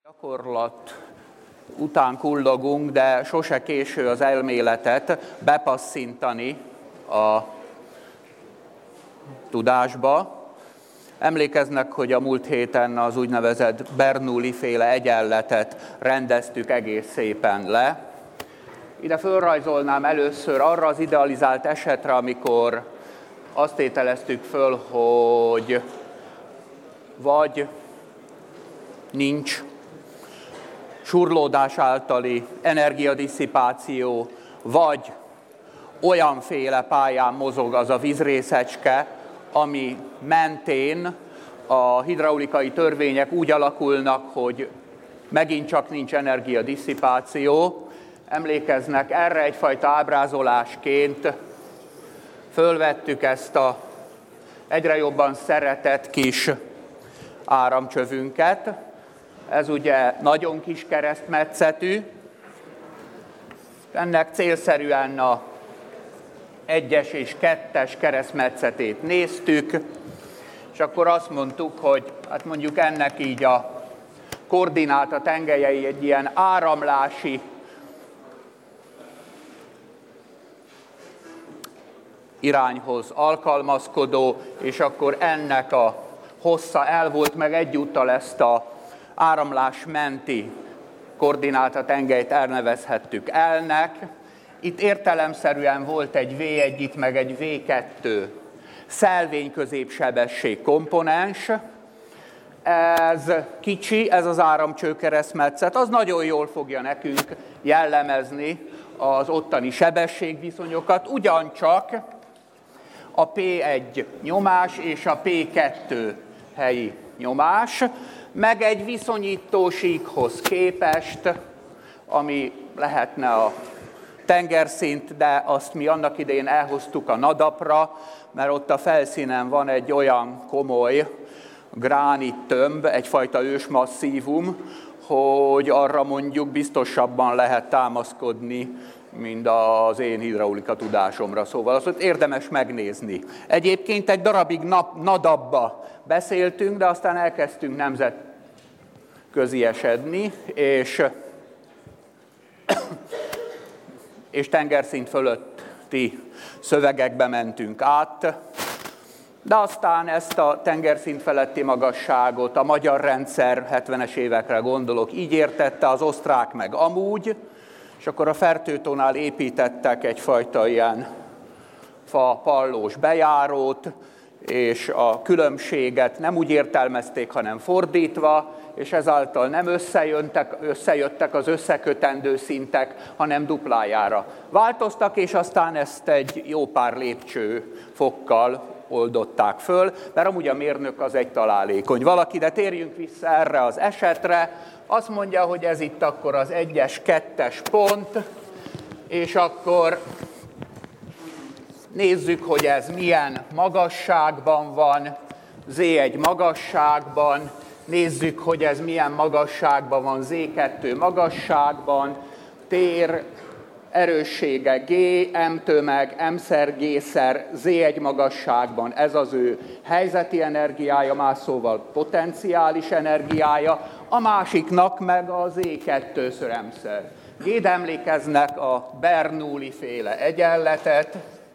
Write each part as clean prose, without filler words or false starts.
Gyakorlat után kullogunk, de sose késő az elméletet bepasszintani a tudásba. Emlékeznek, hogy a múlt héten az úgynevezett Bernoulli-féle egyenletet rendeztük egész szépen le. Ide fölrajzolnám először arra az idealizált esetre, amikor azt tételeztük föl, hogy vagy nincs surlódás általi energiadisszipáció, vagy olyanféle pályán mozog az a vízrészecske, ami mentén a hidraulikai törvények úgy alakulnak, hogy megint csak nincs energiadisszipáció. Emlékeznek, erre egyfajta ábrázolásként fölvettük ezt a egyre jobban szeretett kis áramcsövünket. Ez ugye nagyon kis keresztmetszetű. Ennek célszerűen a 1-es és 2-es keresztmetszetét néztük, és akkor azt mondtuk, hogy hát mondjuk ennek így a koordináta tengelyei egy ilyen áramlási irányhoz alkalmazkodó, és akkor ennek a hossza el volt, meg egyúttal ezt a áramlás menti koordináta tengelyt elnevezhettük L-nek. Itt értelemszerűen volt egy V1 itt, meg egy V2 szelvény középsebesség komponens. Ez kicsi, ez az áramcső keresztmetszet, az nagyon jól fogja nekünk jellemezni az ottani sebességviszonyokat, ugyancsak a P1 nyomás és a P2 helyi nyomás, meg egy viszonyító síkhoz képest, ami lehetne a tengerszint, de azt mi annak idején elhoztuk a nadapra, mert ott a felszínen van egy olyan komoly gránittömb, egyfajta ősmasszívum, hogy arra mondjuk biztosabban lehet támaszkodni, mint az én hidraulika tudásomra. Szóval azt érdemes megnézni. Egyébként egy darabig nadabba beszéltünk, de aztán elkezdtünk nemzetközi esedni, és tengerszint fölötti szövegekbe mentünk át, de aztán ezt a tengerszint feletti magasságot a magyar rendszer 70-es évekre gondolok, így értette, az osztrák meg amúgy, és akkor a Fertőtónál építettek egyfajta ilyen fa-pallós bejárót, és a különbséget nem úgy értelmezték, hanem fordítva, és ezáltal nem összejöttek az összekötendő szintek, hanem duplájára változtak, és aztán ezt egy jó pár lépcsőfokkal oldották föl, mert amúgy a mérnök az egy találékony valaki, de térjünk vissza erre az esetre. Azt mondja, hogy ez itt akkor az 1-es, 2-es pont, és akkor nézzük, hogy ez milyen magasságban van, Z1 magasságban, nézzük, hogy ez milyen magasságban van, Z2 magasságban, tér erőssége G, M tömeg, M-szer G-szer, Z1 magasságban, ez az ő helyzeti energiája, más szóval potenciális energiája, a másiknak meg a Z2-ször M-szer G, de emlékeznek a Bernoulli-féle egyenletet,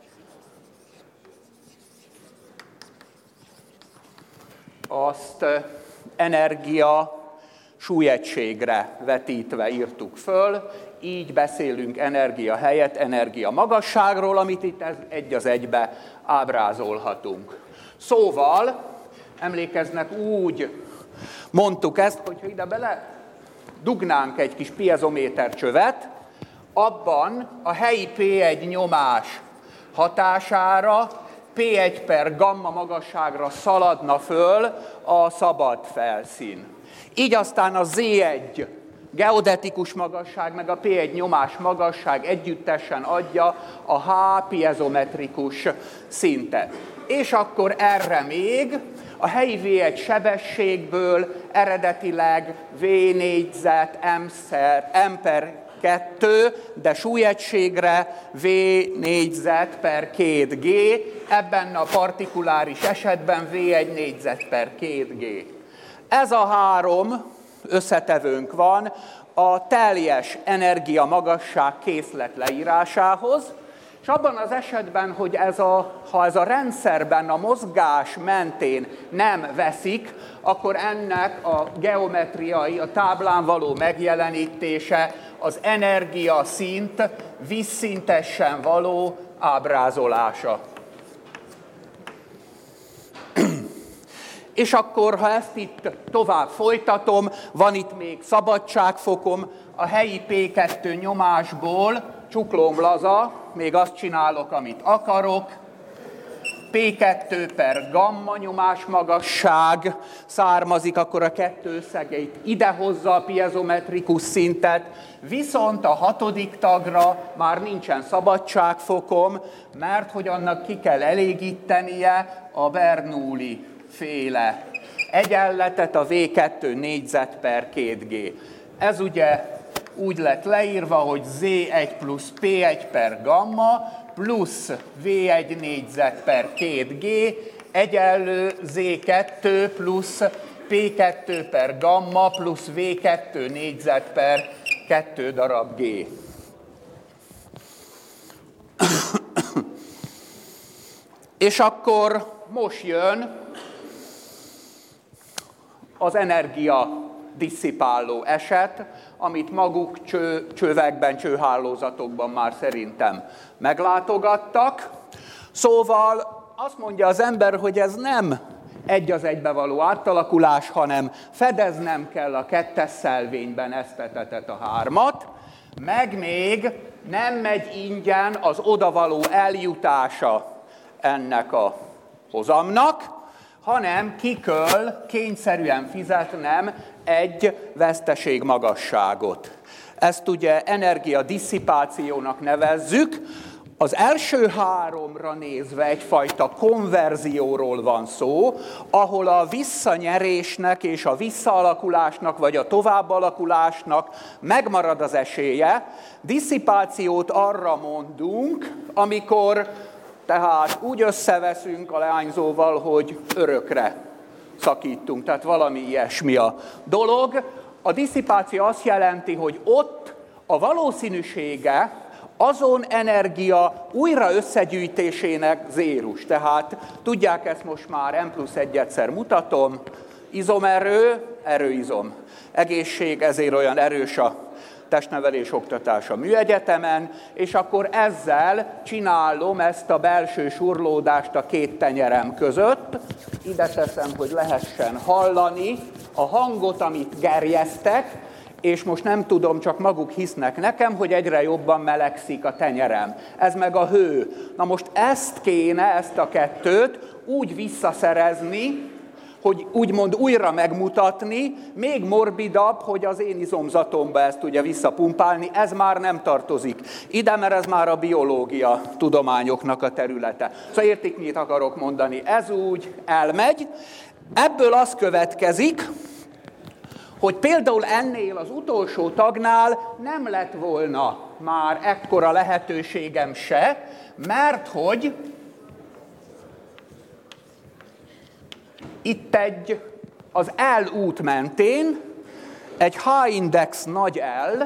azt energia súlyegységre vetítve írtuk föl, így beszélünk energia helyett energia magasságról, amit itt egy az egybe ábrázolhatunk. Szóval, emlékeznek, úgy mondtuk ezt, hogyha ide bele dugnánk egy kis piezométer csövet, abban a helyi P1 nyomás hatására P1 per gamma magasságra szaladna föl a szabad felszín. Így aztán a Z1 geodetikus magasság, meg a P1 nyomás magasság együttesen adja a H piezometrikus szintet. És akkor erre még a helyi V1 sebességből eredetileg V négyzet M per 2, de súlyegységre V négyzet per 2G, ebben a partikuláris esetben V1 négyzet per 2G. Ez a három összetevőnk van a teljes energiamagasság készlet leírásához, és abban az esetben, hogy ha ez a rendszerben a mozgás mentén nem veszik, akkor ennek a geometriai, a táblán való megjelenítése az energiaszint vízszintesen való ábrázolása. És akkor, ha ezt itt tovább folytatom, van itt még szabadságfokom, a helyi P2 nyomásból csuklóm laza, még azt csinálok, amit akarok, P2 per gamma nyomásmagasság származik, akkor a kettő összegeit idehozza a piezometrikus szintet, viszont a hatodik tagra már nincsen szabadságfokom, mert hogy annak ki kell elégítenie a Bernoulli féle egyenletet, a V2 négyzet per 2G. Ez ugye úgy lett leírva, hogy Z1 plusz P1 per gamma plusz V1 négyzet per 2G egyenlő Z2 plusz P2 per gamma plusz V2 négyzet per 2 darab G. És akkor most jön az energia disszipáló eset, amit maguk csövekben, csőhálózatokban már szerintem meglátogattak. Szóval azt mondja az ember, hogy ez nem egy az egybe való átalakulás, hanem fedeznem kell a kettes szelvényben ezt a tetet a hármat, meg még nem megy ingyen az odavaló eljutása ennek a hozamnak, hanem ki kell kényszerűen fizetnem egy veszteségmagasságot. Ezt ugye energiadisszipációnak nevezzük. Az első háromra nézve egyfajta konverzióról van szó, ahol a visszanyerésnek és a visszaalakulásnak vagy a továbbalakulásnak megmarad az esélye. Disszipációt arra mondunk, amikor tehát úgy összeveszünk a leányzóval, hogy örökre szakítunk, tehát valami ilyesmi a dolog. A disszipáció azt jelenti, hogy ott a valószínűsége azon energia újra összegyűjtésének zérus. Tehát tudják, ezt most már M+1-szer mutatom, izomerő, erőizom. Egészség, ezért olyan erős a testnevelés oktatás a műegyetemen, és akkor ezzel csinálom ezt a belső surlódást a két tenyerem között. Ide teszem, hogy lehessen hallani a hangot, amit gerjesztek, és most nem tudom, csak maguk hisznek nekem, hogy egyre jobban melegszik a tenyerem. Ez meg a hő. Na most ezt a kettőt úgy visszaszerezni, hogy úgymond újra megmutatni, még morbidabb, hogy az én izomzatomba ezt ugye visszapumpálni, ez már nem tartozik ide, mert ez már a biológia tudományoknak a területe. Szóval értik, mit akarok mondani. Ez úgy elmegy. Ebből az következik, hogy például ennél az utolsó tagnál nem lett volna már ekkora lehetőségem se, mert hogy itt az L út mentén egy H-index nagy L,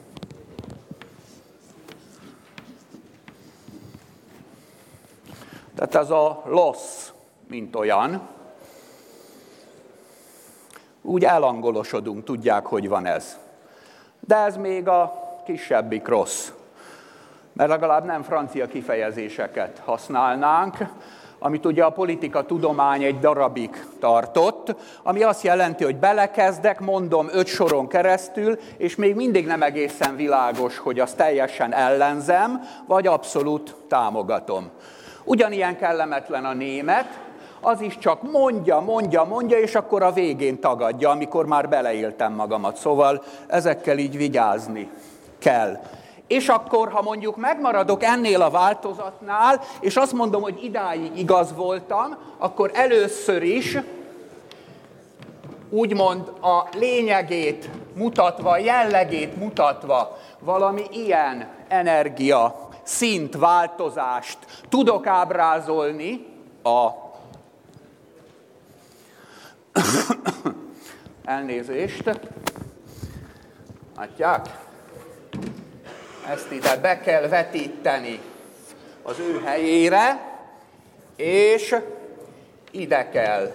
tehát ez a loss, mint olyan, úgy elangolosodunk, tudják, hogy van ez. De ez még a kisebbik rossz, mert legalább nem francia kifejezéseket használnánk, amit ugye a politika tudomány egy darabig tartott, ami azt jelenti, hogy belekezdek, mondom 5 soron keresztül, és még mindig nem egészen világos, hogy azt teljesen ellenzem, vagy abszolút támogatom. Ugyanilyen kellemetlen a német, az is csak mondja, és akkor a végén tagadja, amikor már beleéltem magamat. Szóval ezekkel így vigyázni kell. És akkor, ha mondjuk megmaradok ennél a változatnál, és azt mondom, hogy idáig igaz voltam, akkor először is úgymond a lényegét mutatva, jellegét mutatva valami ilyen energia szintváltozást tudok ábrázolni elnézést, Látják? Ezt ide be kell vetíteni az ő helyére, és ide kell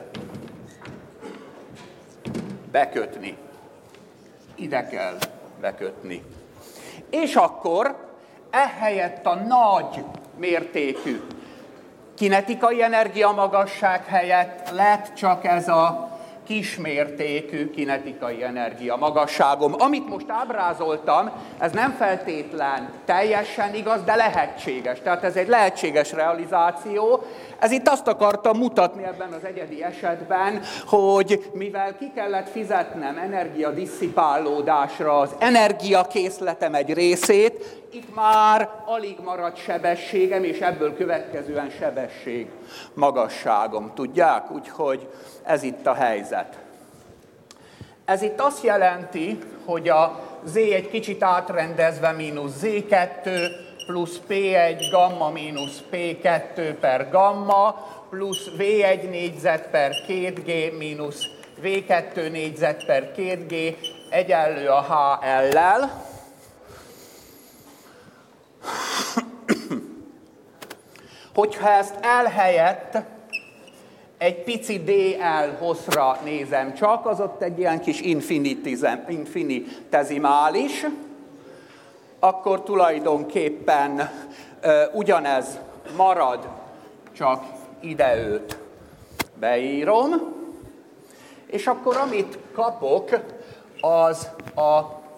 bekötni. Ide kell bekötni. És akkor ehelyett a nagy mértékű kinetikai energiamagasság helyett lett csak ez a kismértékű kinetikai energiamagasságom. Amit most ábrázoltam, ez nem feltétlen teljesen igaz, de lehetséges. Tehát ez egy lehetséges realizáció. Ez itt azt akartam mutatni ebben az egyedi esetben, hogy mivel ki kellett fizetnem energiadisszipálódásra az energiakészletem egy részét, itt már alig maradt sebességem, és ebből következően sebesség magasságom. Tudják? Úgyhogy ez itt a helyzet. Ez itt azt jelenti, hogy a Z egy kicsit átrendezve mínusz Z2 plusz P1 gamma mínusz P2 per gamma plusz V1 négyzet per 2G mínusz V2 négyzet per 2G egyenlő a HL-lel. Hogyha ezt L helyett egy pici DL hosszra nézem csak, az ott egy ilyen kis infinitezimális, akkor tulajdonképpen ugyanez marad, csak ide őt beírom, és akkor amit kapok, az a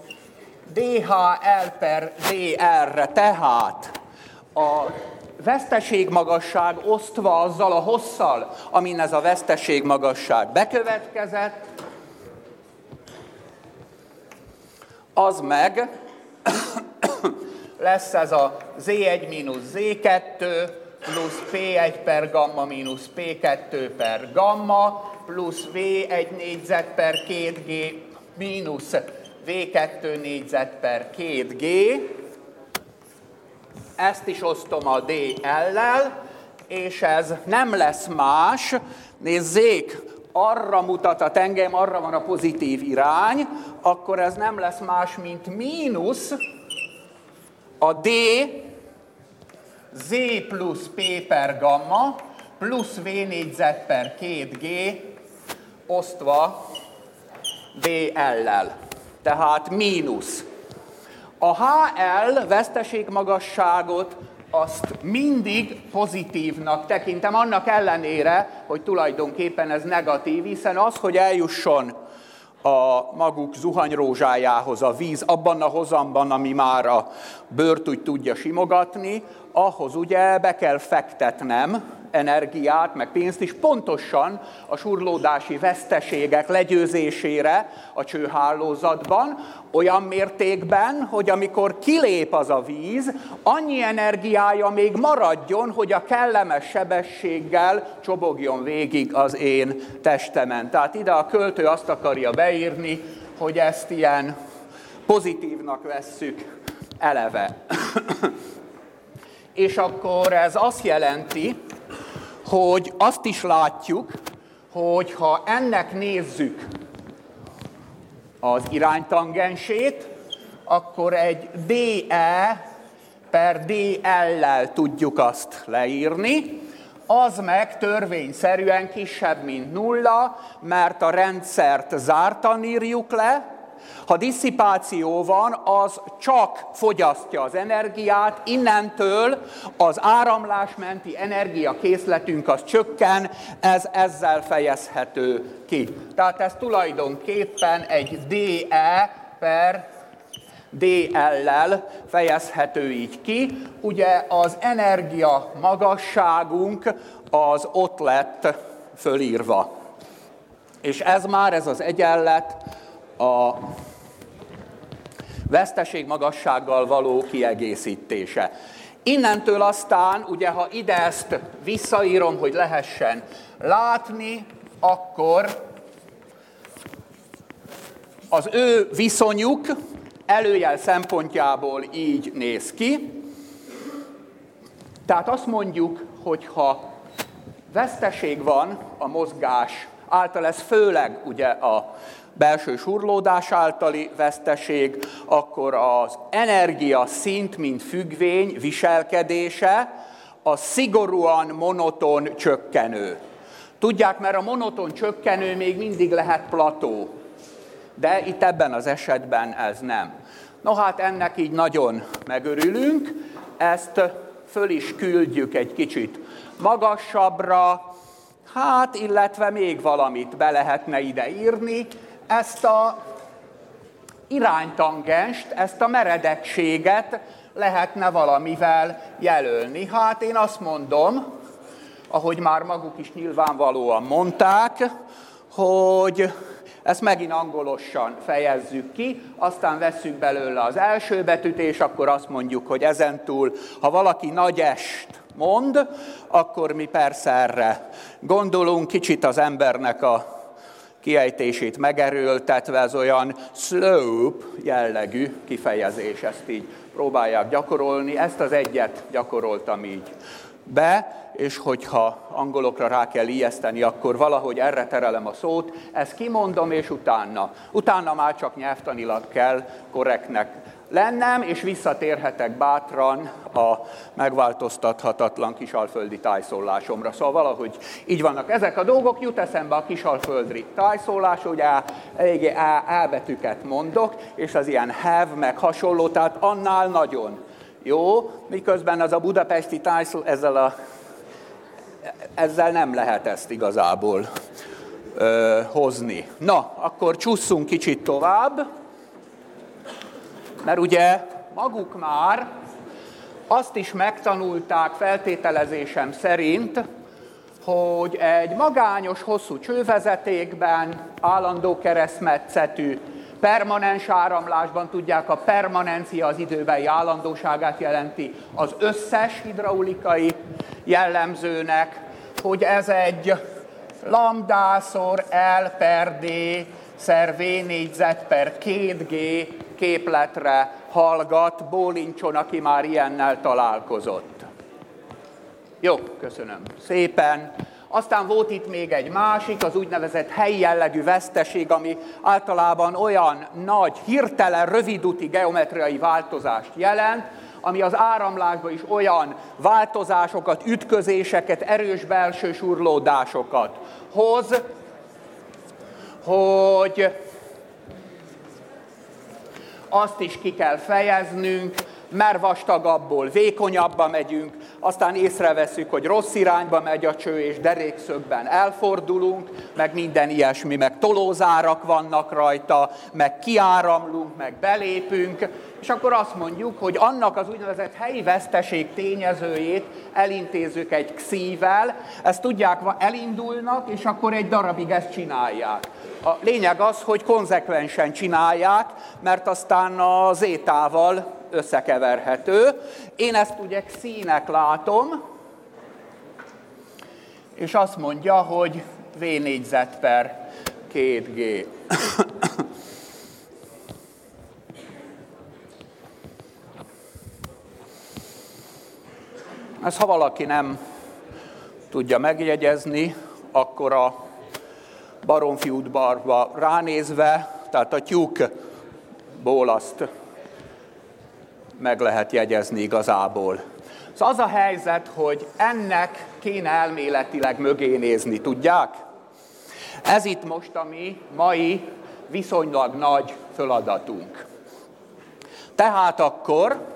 DHL per DR-re, tehát a veszteségmagasság osztva azzal a hosszal, amin ez a veszteségmagasság bekövetkezett, az meg lesz ez a Z1 mínusz Z2 plusz P1 per gamma mínusz P2 per gamma plusz V1 négyzet per 2G mínusz V2 négyzet per 2G. Ezt is osztom a DL-lel, és ez nem lesz más. Nézzék, arra mutat a tengelyem, arra van a pozitív irány, akkor ez nem lesz más, mint mínusz a D Z plusz P per gamma plusz V négyzet per 2G osztva DL-lel. Tehát mínusz. A HL veszteségmagasságot azt mindig pozitívnak tekintem, annak ellenére, hogy tulajdonképpen ez negatív, hiszen az, hogy eljusson a maguk zuhanyrózsájához a víz abban a hozamban, ami már a bőrt úgy tudja simogatni, ahhoz ugye be kell fektetnem energiát, meg pénzt is pontosan a surlódási veszteségek legyőzésére a csőhálózatban, olyan mértékben, hogy amikor kilép az a víz, annyi energiája még maradjon, hogy a kellemes sebességgel csobogjon végig az én testemen. Tehát ide a költő azt akarja beírni, hogy ezt ilyen pozitívnak vesszük eleve. És akkor ez azt jelenti, hogy azt is látjuk, hogy ha ennek nézzük az iránytangensét, akkor egy DE per DL-lel tudjuk azt leírni, az meg törvényszerűen kisebb, mint nulla, mert a rendszert zártan írjuk le. Ha disszipáció van, az csak fogyasztja az energiát, innentől az áramlásmenti energiakészletünk az csökken, ez ezzel fejezhető ki. Tehát ez tulajdonképpen egy DE per DL-lel fejezhető így ki. Ugye az energia magasságunk az ott lett fölírva. És ez már, ez az egyenlet, a veszteségmagassággal való kiegészítése. Innentől aztán, ugye, ha ide ezt visszaírom, hogy lehessen látni, akkor az ő viszonyuk előjel szempontjából így néz ki. Tehát azt mondjuk, hogy ha veszteség van a mozgás által, ez főleg ugye a belső surlódás általi veszteség, akkor az energia szint, mint függvény viselkedése, a szigorúan monoton csökkenő. Tudják, mert a monoton csökkenő még mindig lehet plató, de itt ebben az esetben ez nem. No hát ennek így nagyon megörülünk, ezt föl is küldjük egy kicsit magasabbra, hát illetve még valamit be lehetne ide írni, ezt a iránytangenst, ezt a meredekséget lehetne valamivel jelölni. Hát én azt mondom, ahogy már maguk is nyilvánvalóan mondták, hogy ezt megint angolosan fejezzük ki, aztán vesszük belőle az első betűt, és akkor azt mondjuk, hogy ezentúl, ha valaki nagy est mond, akkor mi persze erre gondolunk, kicsit az embernek a kiejtését megerőltetve, ez olyan slope jellegű kifejezés, ezt így próbálják gyakorolni, ezt az egyet gyakoroltam így be, és hogyha angolokra rá kell ijeszteni, akkor valahogy erre terelem a szót, ezt kimondom, és utána már csak nyelvtanilag kell korrektnek lennem, és visszatérhetek bátran a megváltoztathatatlan kisalföldi tájszólásomra. Szóval valahogy így vannak ezek a dolgok, jut eszembe a kisalföldi tájszólás, ugye eléggé elbetűket mondok, és az ilyen have, meg hasonló, tehát annál nagyon jó, miközben az a budapesti tájszólás, ezzel nem lehet ezt igazából hozni. Na, akkor csúszunk kicsit tovább, mert ugye maguk már azt is megtanulták feltételezésem szerint, hogy egy magányos, hosszú csővezetékben, állandó keresztmetszetű, permanens áramlásban, tudják, a permanencia az időbeli állandóságát jelenti az összes hidraulikai jellemzőnek, hogy ez egy lambda-szor L per D szer V négyzet per 2G képletre hallgat, bólincson, aki már ilyennel találkozott. Jó, köszönöm szépen. Aztán volt itt még egy másik, az úgynevezett helyi jellegű veszteség, ami általában olyan nagy, hirtelen, rövidúti geometriai változást jelent, ami az áramlásban is olyan változásokat, ütközéseket, erős belső surlódásokat hoz, hogy azt is ki kell fejeznünk, mert vastagabbból vékonyabbba megyünk, aztán észreveszünk, hogy rossz irányba megy a cső, és derékszögben elfordulunk, meg minden ilyesmi, meg tolózárak vannak rajta, meg kiáramlunk, meg belépünk, és akkor azt mondjuk, hogy annak az úgynevezett helyi veszteség tényezőjét elintézzük egy xi-vel, ezt tudják, elindulnak, és akkor egy darabig ezt csinálják. A lényeg az, hogy konzekvensen csinálják, mert aztán a zétával összekeverhető. Én ezt ugye xi-nek látom, és azt mondja, hogy V négyzet per 2G. Ezt ha valaki nem tudja megjegyezni, akkor a Baromfi udvarba ránézve, tehát a tyúkból azt meg lehet jegyezni igazából. Szóval az a helyzet, hogy ennek kéne elméletileg mögé nézni, tudják? Ez itt most a mi mai viszonylag nagy feladatunk. Tehát akkor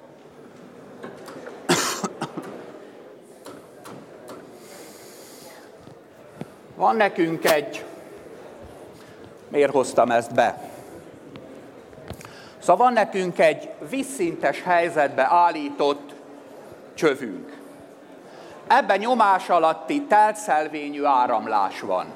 van nekünk egy... Miért hoztam ezt be? Szóval van nekünk egy vízszintes helyzetbe állított csövünk. Ebben nyomás alatti teltszelvényű áramlás van.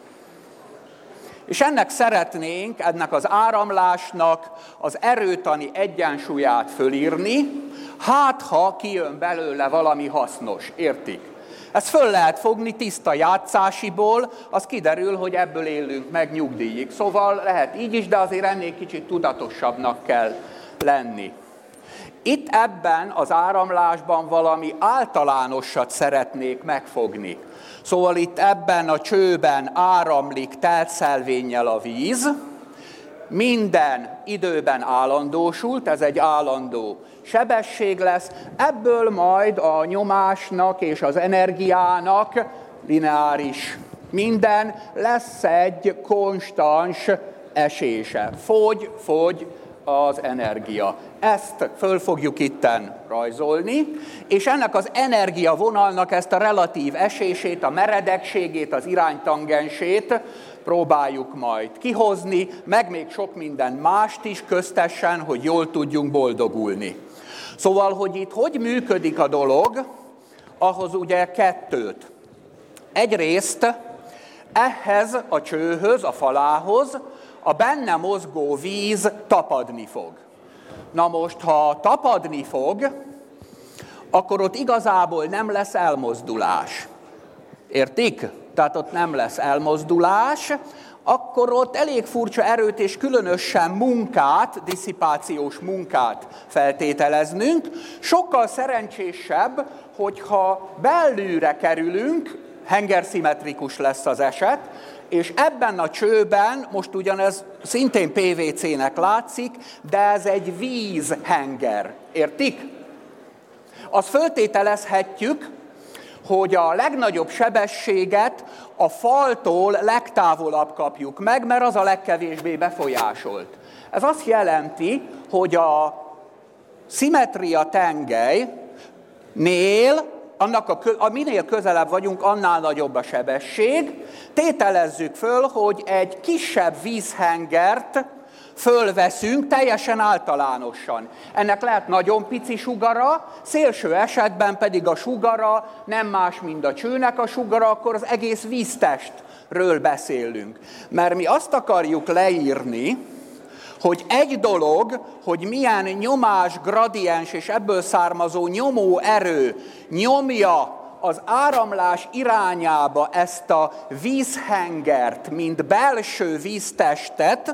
És ennek az áramlásnak az erőtani egyensúlyát fölírni, hát ha kijön belőle valami hasznos, értik? Ezt föl lehet fogni tiszta játszásiból, az kiderül, hogy ebből élünk meg nyugdíjig. Szóval lehet így is, de azért ennél kicsit tudatosabbnak kell lenni. Itt ebben az áramlásban valami általánosat szeretnék megfogni. Szóval itt ebben a csőben áramlik teltszelvénnyel a víz, minden időben állandósult, ez egy állandó sebesség lesz, ebből majd a nyomásnak és az energiának lineáris minden lesz egy konstans esése. Fogy az energia. Ezt föl fogjuk itten rajzolni, és ennek az energiavonalnak ezt a relatív esését, a meredekségét, az iránytangensét próbáljuk majd kihozni, meg még sok minden mást is köztessen, hogy jól tudjunk boldogulni. Szóval, hogy itt hogy működik a dolog, ahhoz ugye kettőt. Egyrészt ehhez a csőhöz, a falához a benne mozgó víz tapadni fog. Na most, ha tapadni fog, akkor ott igazából nem lesz elmozdulás. Értik? Tehát ott nem lesz elmozdulás, akkor ott elég furcsa erőt és különösen munkát, disszipációs munkát feltételeznünk. Sokkal szerencsésebb, hogyha belülre kerülünk, hengerszimmetrikus lesz az eset, és ebben a csőben, most ugyanez szintén PVC-nek látszik, de ez egy vízhenger. Értik? Azt föltételezhetjük, hogy a legnagyobb sebességet a faltól legtávolabb kapjuk meg, mert az a legkevésbé befolyásolt. Ez azt jelenti, hogy a szimmetria tengelynél, minél közelebb vagyunk, annál nagyobb a sebesség. Tételezzük föl, hogy egy kisebb vízhengert fölveszünk teljesen általánosan. Ennek lehet nagyon pici sugara, szélső esetben pedig a sugara nem más, mint a csőnek a sugara, akkor az egész víztestről beszélünk. Mert mi azt akarjuk leírni, hogy egy dolog, hogy milyen nyomás, gradiens és ebből származó nyomóerő nyomja az áramlás irányába ezt a vízhengert, mint belső víztestet,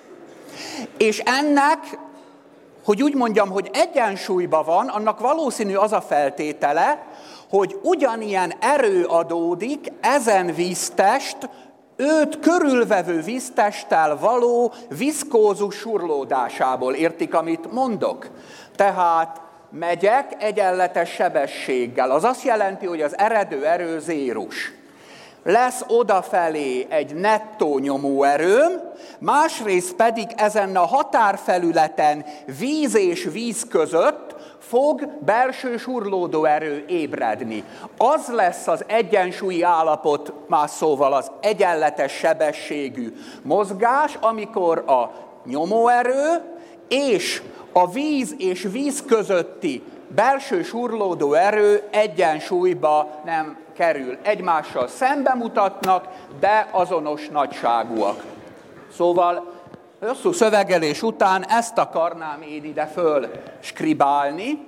és ennek, hogy úgy mondjam, hogy egyensúlyban van, annak valószínű az a feltétele, hogy ugyanilyen erő adódik ezen víztest, őt körülvevő víztesttel való viszkózus surlódásából. Értik, amit mondok? Tehát megyek egyenletes sebességgel. Az azt jelenti, hogy az eredő erő zérus. Lesz odafelé egy nettó nyomóerőm, másrészt pedig ezen a határfelületen víz és víz között fog belső surlódó erő ébredni. Az lesz az egyensúlyi állapot, más szóval az egyenletes sebességű mozgás, amikor a nyomóerő és a víz és víz közötti belső surlódó erő egyensúlyba nem kerül. Egymással szembe mutatnak, de azonos nagyságúak. Szóval hosszú szövegelés után ezt akarnám én ide föl skribálni.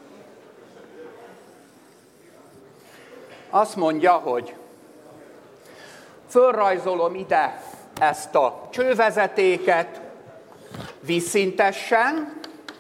Azt mondja, hogy fölrajzolom ide ezt a csővezetéket vízszintesen,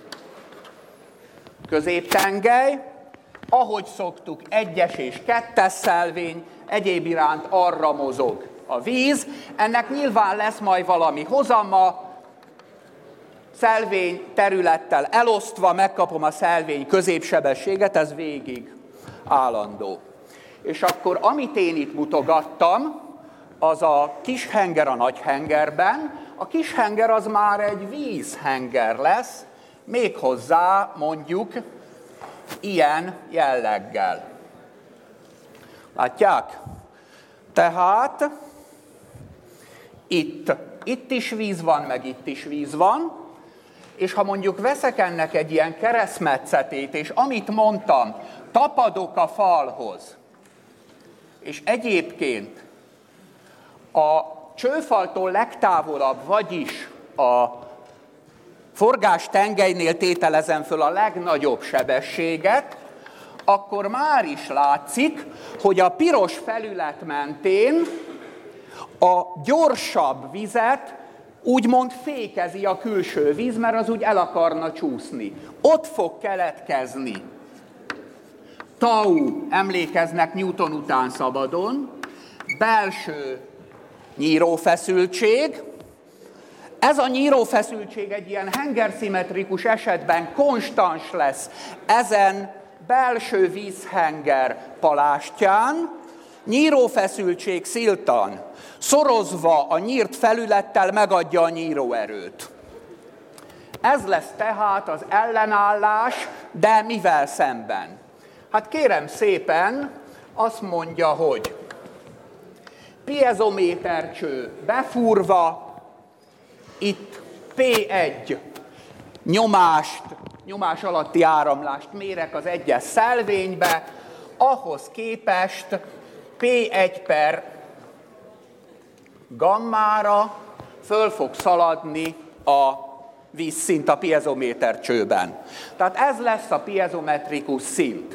középtengely, ahogy szoktuk, 1-es és 2-es szelvény, egyéb iránt arra mozog a víz. Ennek nyilván lesz majd valami hozama, szelvény területtel elosztva megkapom a szelvény középsebességet, ez végig állandó. És akkor amit én itt mutogattam, az a kis henger a nagy hengerben, a kis henger az már egy vízhenger lesz, méghozzá mondjuk ilyen jelleggel. Látják? Tehát itt is víz van, meg itt is víz van, és ha mondjuk veszek ennek egy ilyen keresztmetszetét, és amit mondtam, tapadok a falhoz, és egyébként a csőfaltól legtávolabb, vagyis a forgástengelynél tételezem föl a legnagyobb sebességet, akkor már is látszik, hogy a piros felület mentén a gyorsabb vizet úgymond fékezi a külső víz, mert az úgy el akarna csúszni. Ott fog keletkezni tau, emlékeznek Newton után szabadon, belső nyírófeszültség, Ez a nyírófeszültség egy ilyen hengerszimmetrikus esetben konstans lesz ezen belső vízhenger palástján, nyírófeszültség sziltan, szorozva a nyírt felülettel megadja a nyíróerőt. Ez lesz tehát az ellenállás, de mivel szemben? Hát kérem szépen, azt mondja, hogy piezométercső befúrva, itt P1 nyomás alatti áramlást mérek az egyes szelvénybe, ahhoz képest P1 per gammára föl fog szaladni a vízszint a piezométercsőben. Tehát ez lesz a piezometrikus szint.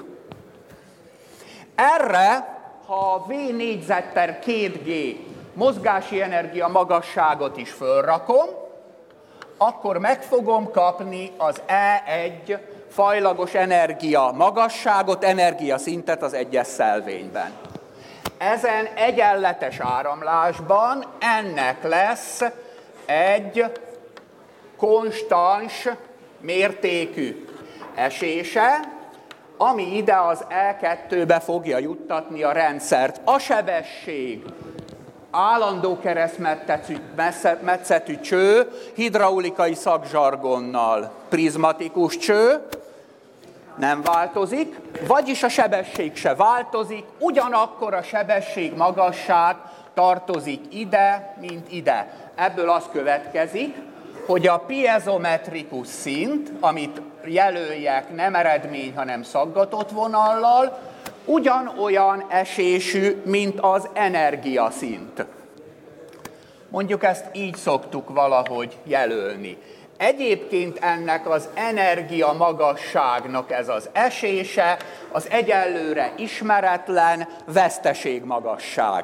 Erre, ha V négyzet per 2G mozgási energia magasságot is fölrakom, akkor meg fogom kapni az E1 fajlagos energia magasságot, energiaszintet az egyes szelvényben. Ezen egyenletes áramlásban ennek lesz egy konstans mértékű esése, ami ide az E2-be fogja juttatni a rendszert. A sebesség állandó keresztmetszetű cső, hidraulikai szakzsargonnal prizmatikus cső, nem változik, vagyis a sebesség se változik, ugyanakkor a sebesség magasság tartozik ide, mint ide. Ebből az következik, hogy a piezometrikus szint, amit jelöljek nem eredmény, hanem szaggatott vonallal, ugyanolyan esésű, mint az energiaszint. Mondjuk ezt így szoktuk valahogy jelölni. Egyébként ennek az energia magasságnak ez az esése, az egyelőre ismeretlen veszteségmagasság.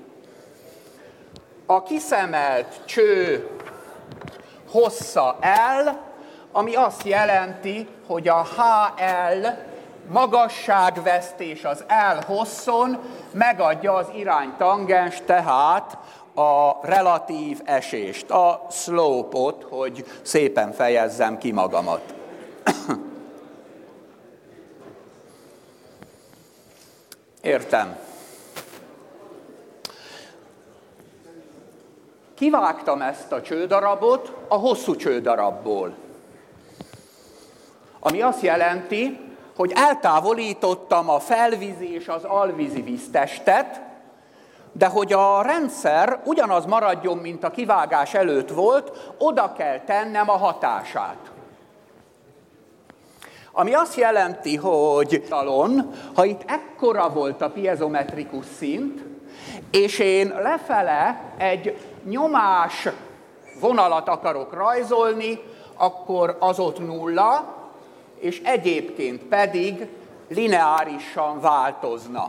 A kiszemelt cső hossza L, ami azt jelenti, hogy a HL magasságvesztés az L hosszon megadja az iránytangens, tehát a relatív esést, a slope-ot, hogy szépen fejezzem ki magamat. Értem. Kivágtam ezt a csődarabot a hosszú csődarabból. Ami azt jelenti, hogy eltávolítottam a felvízi és az alvízi víztestet, de hogy a rendszer ugyanaz maradjon, mint a kivágás előtt volt, oda kell tennem a hatását. Ami azt jelenti, hogy ha itt ekkora volt a piezometrikus szint, és én lefele egy nyomás vonalat akarok rajzolni, akkor az ott nulla, és egyébként pedig lineárisan változna.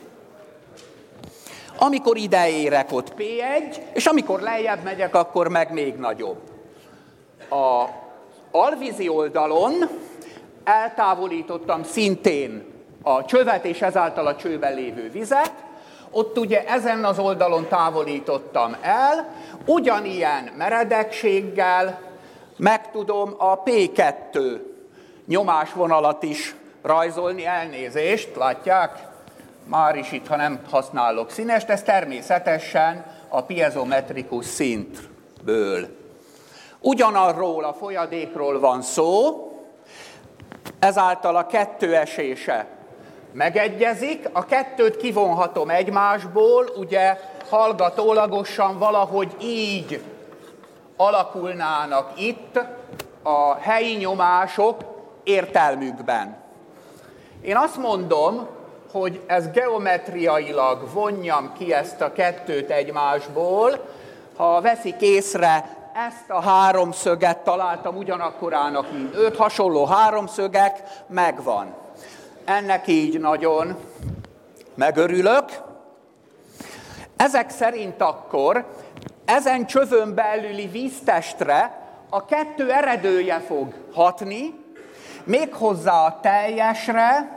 Amikor ide érek, ott P1, és amikor lejjebb megyek, akkor meg még nagyobb. Az alvízi oldalon eltávolítottam szintén a csövet, és ezáltal a csőben lévő vizet. Ott ugye ezen az oldalon távolítottam el, ugyanilyen meredekséggel meg tudom a P2 nyomásvonalat is rajzolni, elnézést, látják? Már is itt, ha nem használok színest, ez természetesen a piezometrikus szintből. Ugyanarról a folyadékról van szó, ezáltal a kettő esése megegyezik, a kettőt kivonhatom egymásból, ugye hallgatólagosan valahogy így alakulnának itt a helyi nyomások értelmükben. Én azt mondom, hogy ez geometriailag vonjam ki ezt a kettőt egymásból, ha veszik észre, ezt a háromszöget találtam ugyanakkorának, mint 5 hasonló háromszögek, megvan. Ennek így nagyon megörülök. Ezek szerint akkor ezen csövön belüli víztestre a kettő eredője fog hatni, méghozzá a teljesre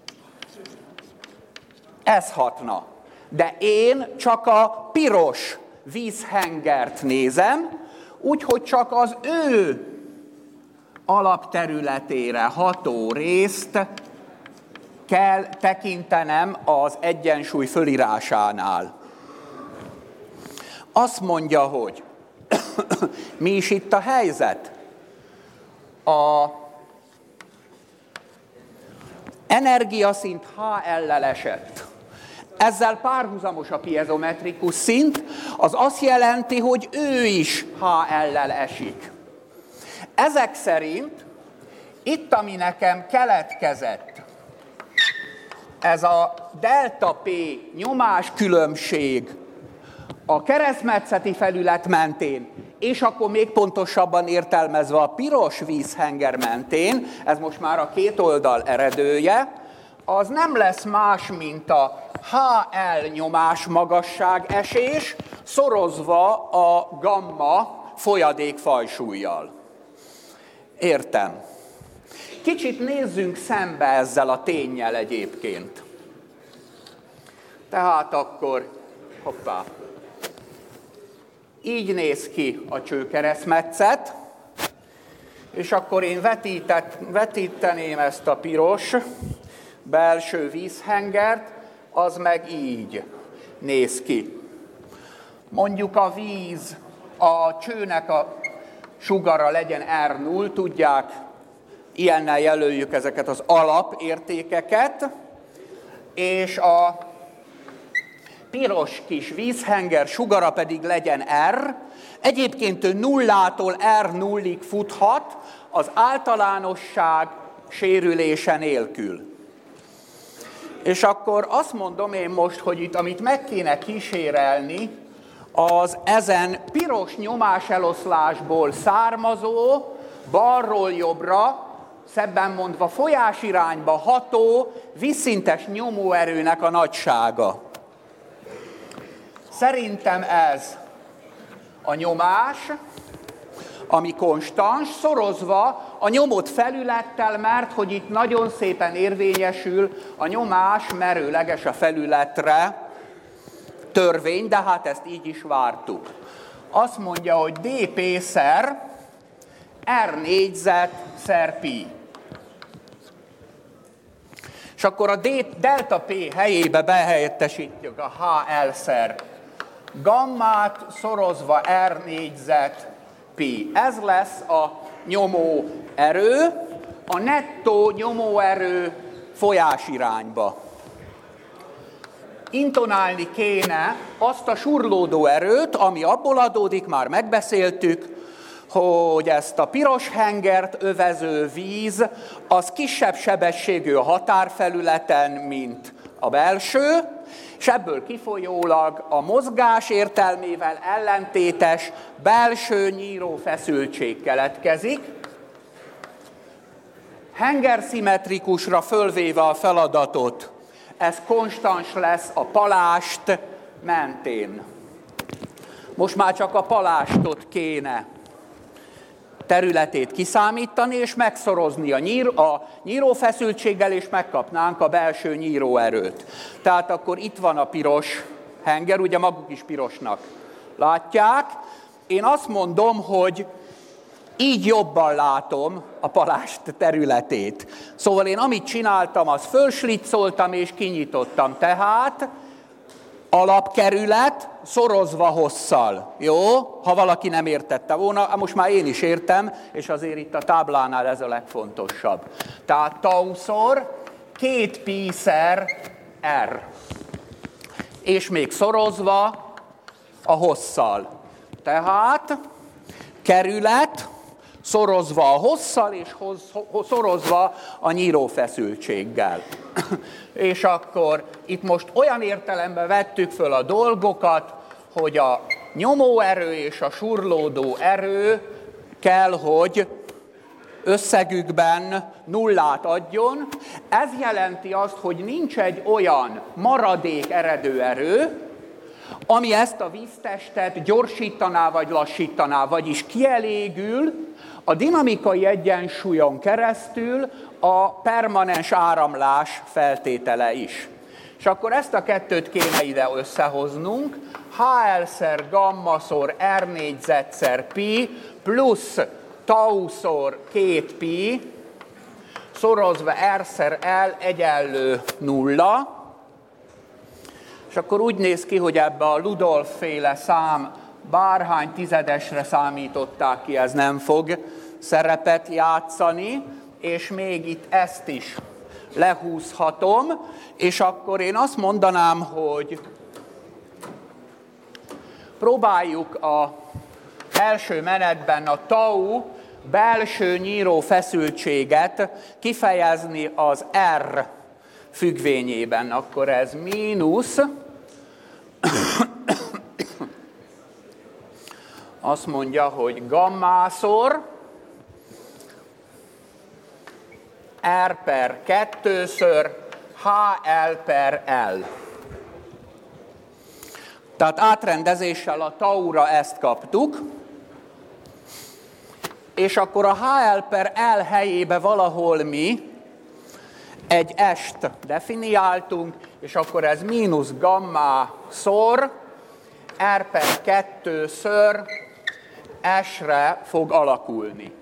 ez hatna. De én csak a piros vízhengert nézem, úgyhogy csak az ő alapterületére ható részt kell tekintenem az egyensúly fölírásánál. Azt mondja, hogy mi is itt a helyzet? A energiaszint HL-lel esett. Ezzel párhuzamos a piezometrikus szint, az azt jelenti, hogy ő is HL-lel esik. Ezek szerint itt, ami nekem keletkezett, ez a delta P nyomáskülönbség a keresztmetszeti felület mentén, és akkor még pontosabban értelmezve a piros vízhenger mentén, ez most már a két oldal eredője, az nem lesz más, mint a HL nyomás magasság esés, szorozva a gamma folyadék fajsúllyal. Értem. Kicsit nézzünk szembe ezzel a ténnyel egyébként. Tehát akkor, hoppá, így néz ki a csőkeresztmetszet, és akkor én vetíteném ezt a piros belső vízhengert, az meg így néz ki. Mondjuk a víz, a csőnek a sugara legyen R0, tudják, ilyennel jelöljük ezeket az alapértékeket, és a piros kis vízhenger sugara pedig legyen R. Egyébként ő nullától R0-ig futhat az általánosság sérülése nélkül. És akkor azt mondom én most, hogy itt, amit meg kéne kísérelni, az ezen piros nyomáseloszlásból származó, balról jobbra, szebben mondva folyásirányba ható, vízszintes nyomóerőnek a nagysága. Szerintem ez a nyomás, ami konstans, szorozva a nyomott felülettel, mert hogy itt nagyon szépen érvényesül a nyomás merőleges a felületre törvény, de hát ezt így is vártuk. Azt mondja, hogy dP szer R négyzet szer pi. És akkor a delta P helyébe behelyettesítjük a HL szer gammát szorozva R négyzet pi. Ez lesz a nyomóerő, a nettó nyomóerő folyásirányba. Intonálni kéne azt a surlódó erőt, ami abból adódik, már megbeszéltük, hogy ezt a piros hengert övező víz, az kisebb sebességű a határfelületen, mint a belső, és ebből kifolyólag a mozgás értelmével ellentétes belső nyíró feszültség keletkezik. Hengerszimmetrikusra fölvéve a feladatot, ez konstans lesz a palást mentén. Most már csak a palástot kéne területét kiszámítani, és megszorozni a nyírófeszültséggel, és megkapnánk a belső nyíróerőt. Tehát akkor itt van a piros henger, ugye maguk is pirosnak látják. Én azt mondom, hogy így jobban látom a palást területét. Szóval én amit csináltam, az fölslicoltam és kinyitottam. Tehát alapkerület szorozva hosszal. Jó? Ha valaki nem értette volna, most már én is értem, és azért itt a táblánál ez a legfontosabb. Tehát tauszor 2 pi szer R. És még szorozva a hosszal. Tehát kerület szorozva a hosszal, és szorozva a nyírófeszültséggel. És akkor itt most olyan értelemben vettük föl a dolgokat, hogy a nyomóerő és a surlódó erő kell, hogy összegükben nullát adjon. Ez jelenti azt, hogy nincs egy olyan maradék eredőerő, ami ezt a víztestet gyorsítaná vagy lassítaná, vagyis kielégül a dinamikai egyensúlyon keresztül a permanens áramlás feltétele is. És akkor ezt a kettőt kéne ide összehoznunk. HL-szer gamma-szor R4Z-szer pi plusz tau-szor 2pi szorozva R-szer L egyenlő 0. És akkor úgy néz ki, hogy ebbe a Ludolf-féle szám bárhány tizedesre számították ki, ez nem fog szerepet játszani, és még itt ezt is lehúzhatom, és akkor én azt mondanám, hogy próbáljuk az első menetben a tau belső nyíró feszültséget kifejezni az R függvényében. Akkor ez mínusz, azt mondja, hogy gammaszor R per 2-ször HL per L. Tehát átrendezéssel a taura ezt kaptuk, és akkor a HL per L helyébe valahol mi egy S-t definiáltunk, és akkor ez mínusz gamma szor R per 2-ször S-re fog alakulni.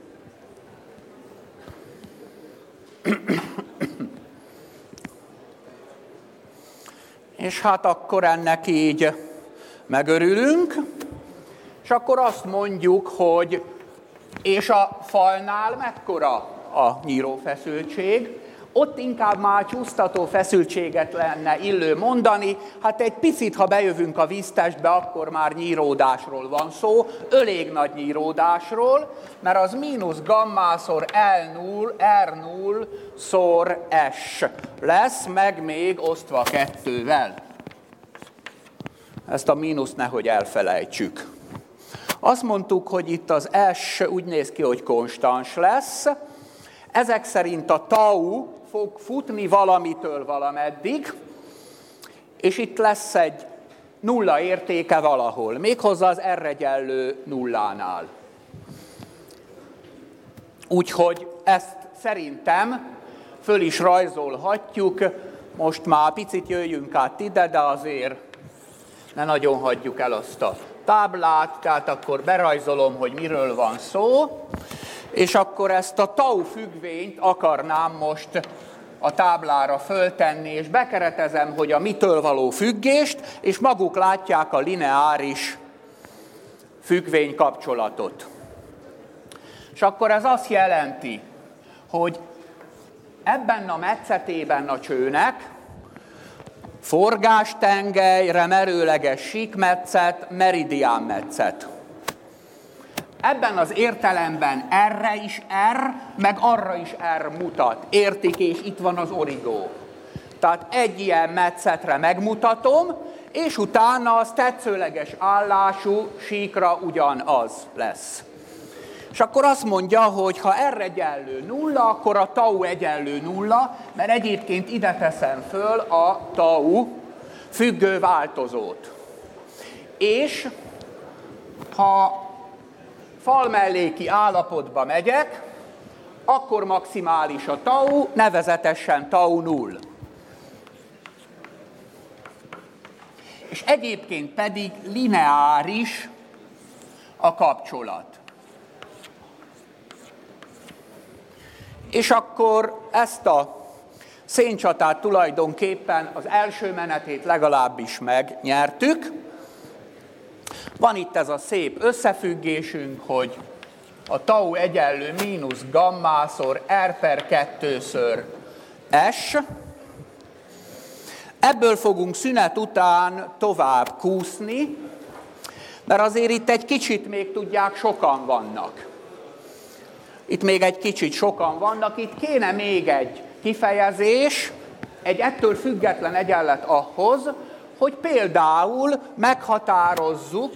És hát akkor ennek így megörülünk, és akkor azt mondjuk, hogy és a falnál mekkora a nyírófeszültség? Ott inkább már csúsztató feszültséget lenne illő mondani, hát egy picit, ha bejövünk a víztestbe, akkor már nyíródásról van szó, elég nagy nyíródásról, mert az mínusz gammaszor L0, R0 szor S lesz, meg még osztva 2-vel. Ezt a mínuszt nehogy elfelejtsük. Azt mondtuk, hogy itt az S úgy néz ki, hogy konstans lesz. Ezek szerint a tau fog futni valamitől valameddig, és itt lesz egy nulla értéke valahol, méghozzá az R egyenlő nullánál. Úgyhogy ezt szerintem föl is rajzolhatjuk, most már picit jöjjünk át ide, de azért ne nagyon hagyjuk el azt a táblát, tehát akkor berajzolom, hogy miről van szó, és akkor ezt a tau függvényt akarnám most a táblára föltenni, és bekeretezem, hogy a mitől való függést, és maguk látják a lineáris függvény kapcsolatot. És akkor ez azt jelenti, hogy ebben a metszetében a csőnek forgástengelyre merőleges síkmetszet, meridiánmetszet. Ebben az értelemben erre is R, meg arra is R mutat. Értik, és itt van az origó. Tehát egy ilyen metszetre megmutatom, és utána az tetszőleges állású síkra ugyanaz lesz. És akkor azt mondja, hogy ha R egyenlő 0, akkor a tau egyenlő 0, mert egyébként ide teszem föl a tau függő változót. És ha falmelléki állapotba megyek, akkor maximális a tau, nevezetesen tau 0. És egyébként pedig lineáris a kapcsolat. És akkor ezt a széncsatát tulajdonképpen az első menetét legalábbis megnyertük. Van itt ez a szép összefüggésünk, hogy a tau egyenlő mínusz gammaszor R per 2-ször S. Ebből fogunk szünet után tovább kúszni, mert azért itt egy kicsit még tudják, sokan vannak. Itt még egy kicsit sokan vannak, itt kéne még egy kifejezés, egy ettől független egyenlet ahhoz, hogy például meghatározzuk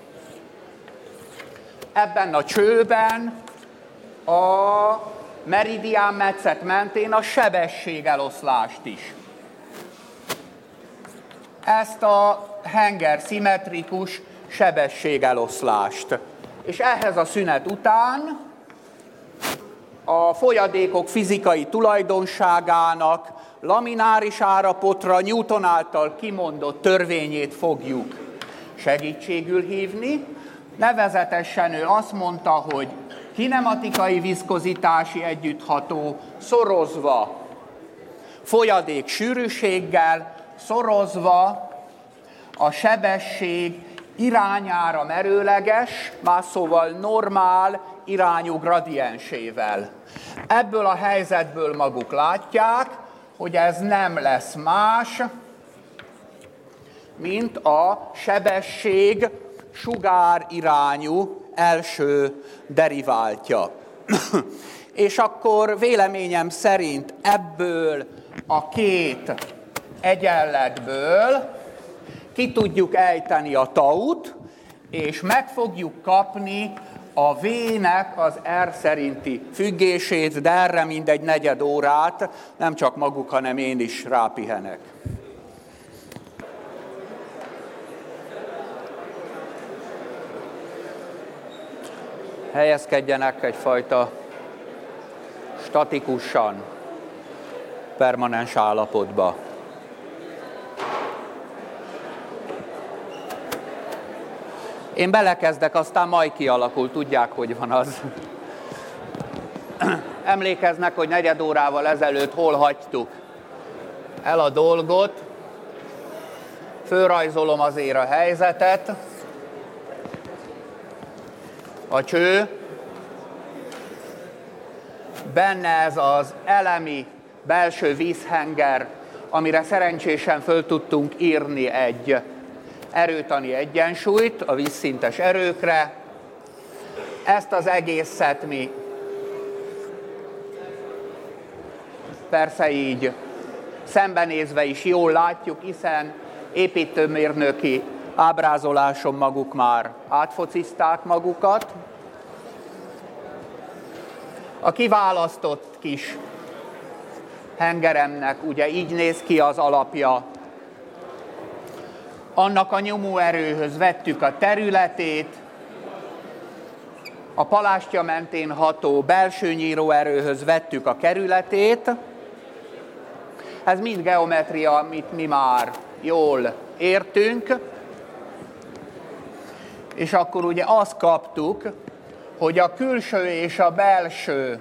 ebben a csőben a meridiánmetszet mentén a sebességeloszlást is. Ezt a Henger szimmetrikus sebességeloszlást. És ehhez a szünet után a folyadékok fizikai tulajdonságának lamináris állapotra Newton által kimondott törvényét fogjuk segítségül hívni. Nevezetesen ő azt mondta, hogy kinematikai viszkozitási együttható szorozva folyadék sűrűséggel, szorozva a sebesség irányára merőleges, más szóval normál irányú gradiensével. Ebből a helyzetből maguk látják, hogy ez nem lesz más, mint a sebesség sugárirányú első deriváltja. És akkor véleményem szerint ebből a két egyenletből ki tudjuk ejteni a taut, és meg fogjuk kapni a V-nek az R szerinti függését, de erre mindegy negyed órát, nem csak maguk, hanem én is rápihenek. Helyezkedjenek egyfajta statikusan, permanens állapotba. Én belekezdek, aztán majd kialakul, tudják, hogy van az. Emlékeznek, hogy negyed órával ezelőtt hol hagytuk el a dolgot. Fölrajzolom azért a helyzetet. A cső, benne ez az elemi belső vízhenger, amire szerencsésen föl tudtunk írni egy erőtani egyensúlyt a vízszintes erőkre. Ezt az egészet mi persze így szembenézve is jól látjuk, hiszen építőmérnöki ábrázoláson maguk már átfocizták magukat. A kiválasztott kis hengeremnek ugye így néz ki az alapja. Annak a nyomóerőhöz vettük a területét, a palástja mentén ható belső nyíróerőhöz vettük a kerületét. Ez mind geometria, amit mi már jól értünk. És akkor ugye azt kaptuk, hogy a külső és a belső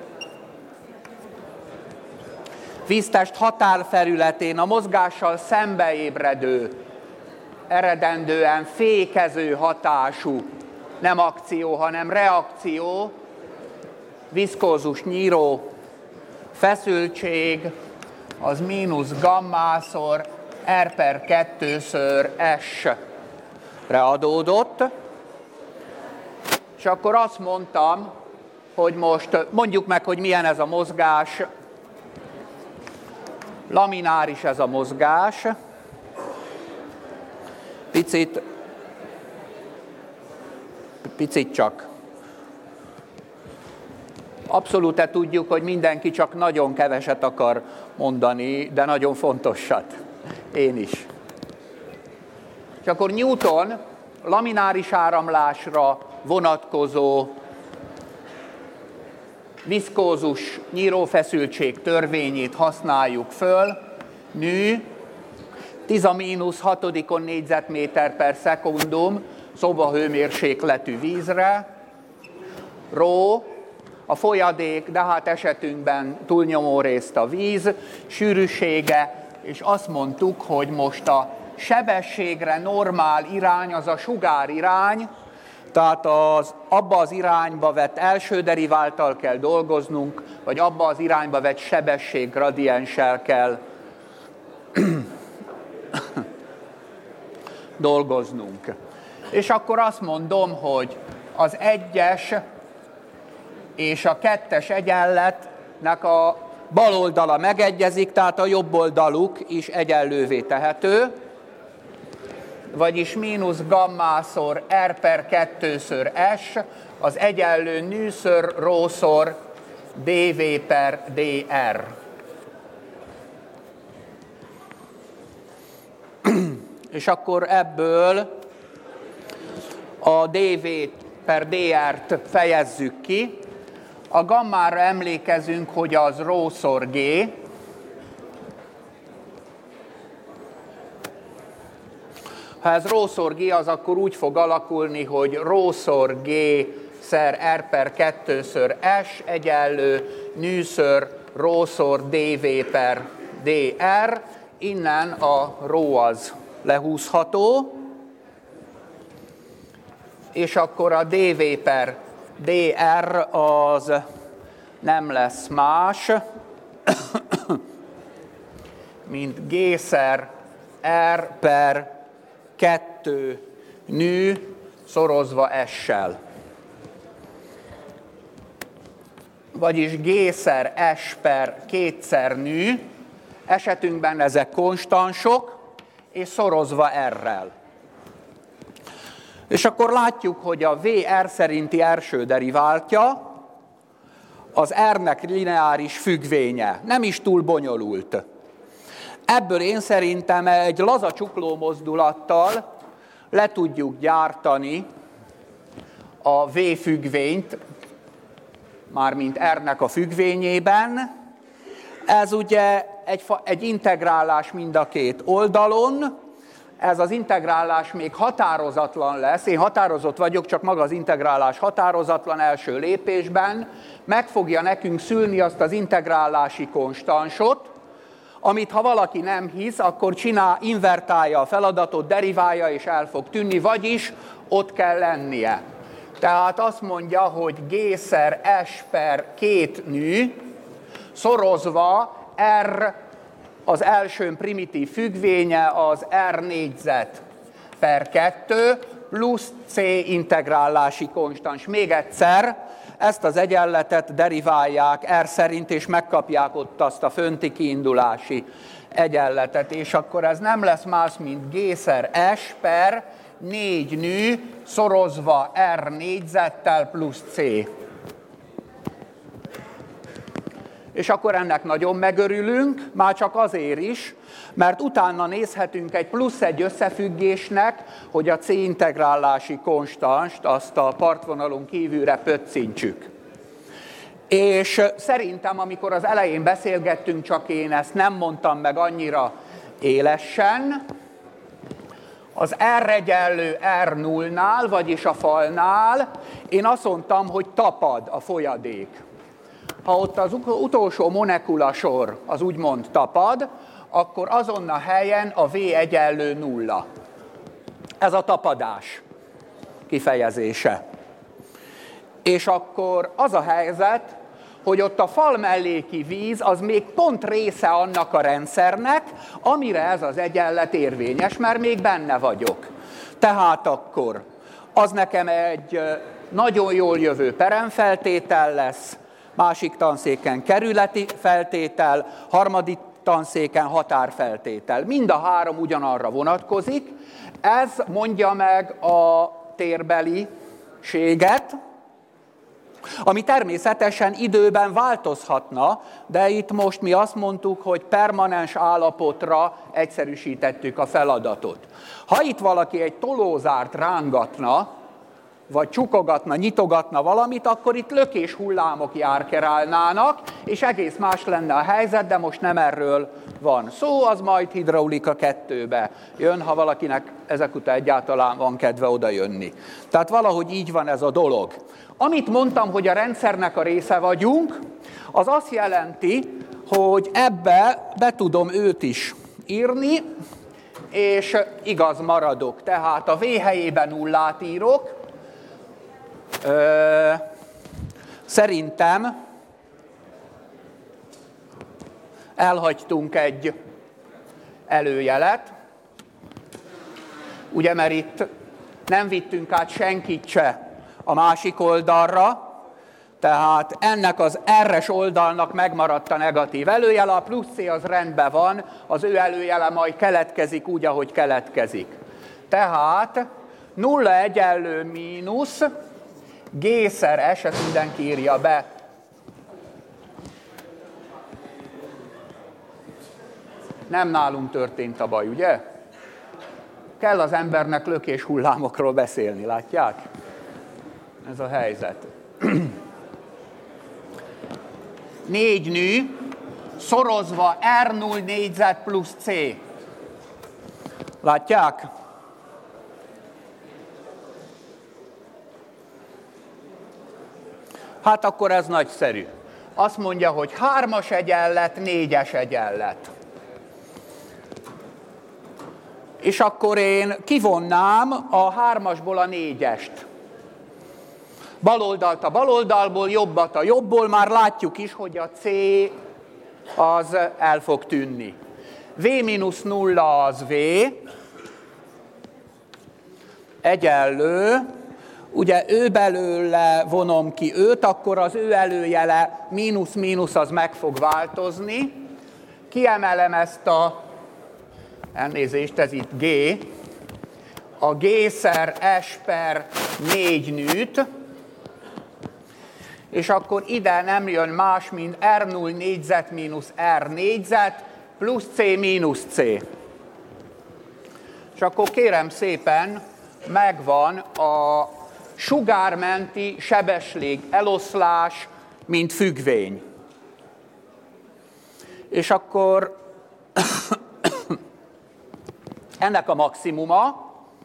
víztest határfelületén a mozgással szembeébredő, eredendően fékező hatású, nem akció, hanem reakció, viszkózus nyíró feszültség, az mínusz gammászor R/2-ször S-re adódott. És akkor azt mondtam, hogy most mondjuk meg, hogy milyen ez a mozgás. Lamináris ez a mozgás. Picit csak. Abszolút tudjuk, hogy mindenki csak nagyon keveset akar mondani, de nagyon fontosat. Én is. És akkor Newton lamináris áramlásra vonatkozó viszkózus nyírófeszültség törvényét használjuk föl. Nü 10⁻⁶ négyzetméter per szekundum szobahőmérsékletű vízre. Rho a folyadék, de hát esetünkben túlnyomó részt a víz sűrűsége, és azt mondtuk, hogy most a sebességre normál irány az a sugárirány, tehát abba az irányba vett első deriválttal kell dolgoznunk, vagy abba az irányba vett sebességgradienssel kell dolgoznunk. És akkor azt mondom, hogy az 1-es és a 2-es egyenletnek a bal oldala megegyezik, tehát a jobb oldaluk is egyenlővé tehető, vagyis mínusz gammászor R/2-ször S, az egyenlő nü-ször rho-szor dV/dr. És akkor ebből a dV/dr-t fejezzük ki. A gammára emlékezünk, hogy az rho-szor G. Ha Ha ez ρ-szor G, az akkor úgy fog alakulni, hogy ρ-szor G szer R per 2-ször S egyenlő νször ρ-szor dV per dr. Innen a ρ az lehúzható, és akkor a dV per dr az nem lesz más, mint G-szer R per 2 νű szorozva S-sel. Vagyis G-szer S per 2-szer νű, esetünkben ezek konstansok, és szorozva R-rel. És akkor látjuk, hogy a VR szerinti első deriváltja az R-nek lineáris függvénye. Nem is túl bonyolult. Ebből én szerintem egy laza csukló mozdulattal le tudjuk gyártani a V függvényt, mármint R-nek a függvényében. Ez ugye egy integrálás mind a két oldalon. Ez az integrálás még határozatlan lesz. Én határozott vagyok, csak maga az integrálás határozatlan első lépésben. Meg fogja nekünk szülni azt az integrálási konstansot, amit ha valaki nem hisz, akkor invertálja a feladatot, deriválja, és el fog tűnni, vagyis ott kell lennie. Tehát azt mondja, hogy G-szer S per 2 νű szorozva R az első primitív függvénye az R négyzet per 2 plusz C integrálási konstans. Még egyszer, ezt az egyenletet deriválják R szerint, és megkapják ott azt a fönti kiindulási egyenletet. És akkor ez nem lesz más, mint G-szer S per 4 νű szorozva R négyzettel plusz C. És akkor ennek nagyon megörülünk, már csak azért is, mert utána nézhetünk egy plusz egy összefüggésnek, hogy a C integrálási konstanst azt a partvonalon kívülre pöccintsük. És szerintem, amikor az elején beszélgettünk, csak én ezt nem mondtam meg annyira élesen, az R egyenlő R0-nál, vagyis a falnál, én azt mondtam, hogy tapad a folyadék. Ha ott az utolsó molekulasor az úgymond tapad, akkor azon a helyen a V egyenlő 0. Ez a tapadás kifejezése. És akkor az a helyzet, hogy ott a fal melléki víz az még pont része annak a rendszernek, amire ez az egyenlet érvényes, mert még benne vagyok. Tehát akkor az nekem egy nagyon jól jövő peremfeltétel lesz, másik tanszéken kerületi feltétel, harmadik tanszéken határfeltétel. Mind a három ugyanarra vonatkozik. Ez mondja meg a térbeliséget, ami természetesen időben változhatna, de itt most mi azt mondtuk, hogy permanens állapotra egyszerűsítettük a feladatot. Ha itt valaki egy tolózárt rángatna, vagy csukogatna, nyitogatna valamit, akkor itt lökés hullámok járkálnának, és egész más lenne a helyzet, de most nem erről van szó, az majd hidraulika 2-be jön, ha valakinek ezek után egyáltalán van kedve oda jönni. Tehát valahogy így van ez a dolog. Amit mondtam, hogy a rendszernek a része vagyunk, az azt jelenti, hogy ebbe be tudom őt is írni, és igaz maradok. Tehát a V helyében 0-át írok. Szerintem elhagytunk egy előjelet, ugye, mert itt nem vittünk át senkit se a másik oldalra, tehát ennek az R-es oldalnak megmaradt a negatív előjele, a plusz C az rendben van, az ő előjele majd keletkezik úgy, ahogy keletkezik. Tehát 0 egyenlő mínusz G-szer S, ezt mindenki írja be. Nem nálunk történt a baj, ugye? Kell az embernek lökés hullámokról beszélni, látják? Ez a helyzet. 4 νű szorozva R0 négyzet plusz C. Látják? Hát akkor ez nagyszerű. Azt mondja, hogy 3-as egyenlet, 4-es egyenlet. És akkor én kivonnám a 3-asból a 4-est. Baloldalt a baloldalból, jobbat a jobbból, már látjuk is, hogy a C az el fog tűnni. V-0 az V, egyenlő, ugye ő belőle vonom ki őt, akkor az ő előjele mínusz-mínusz az meg fog változni. Kiemelem ezt a, elnézést, ez itt G, a G-szer S per 4 nőt, és akkor ide nem jön más, mint R0 négyzet mínusz R négyzet plusz C mínusz C. És akkor kérem szépen, megvan a sugármenti sebesség eloszlás, mint függvény. És akkor ennek a maximuma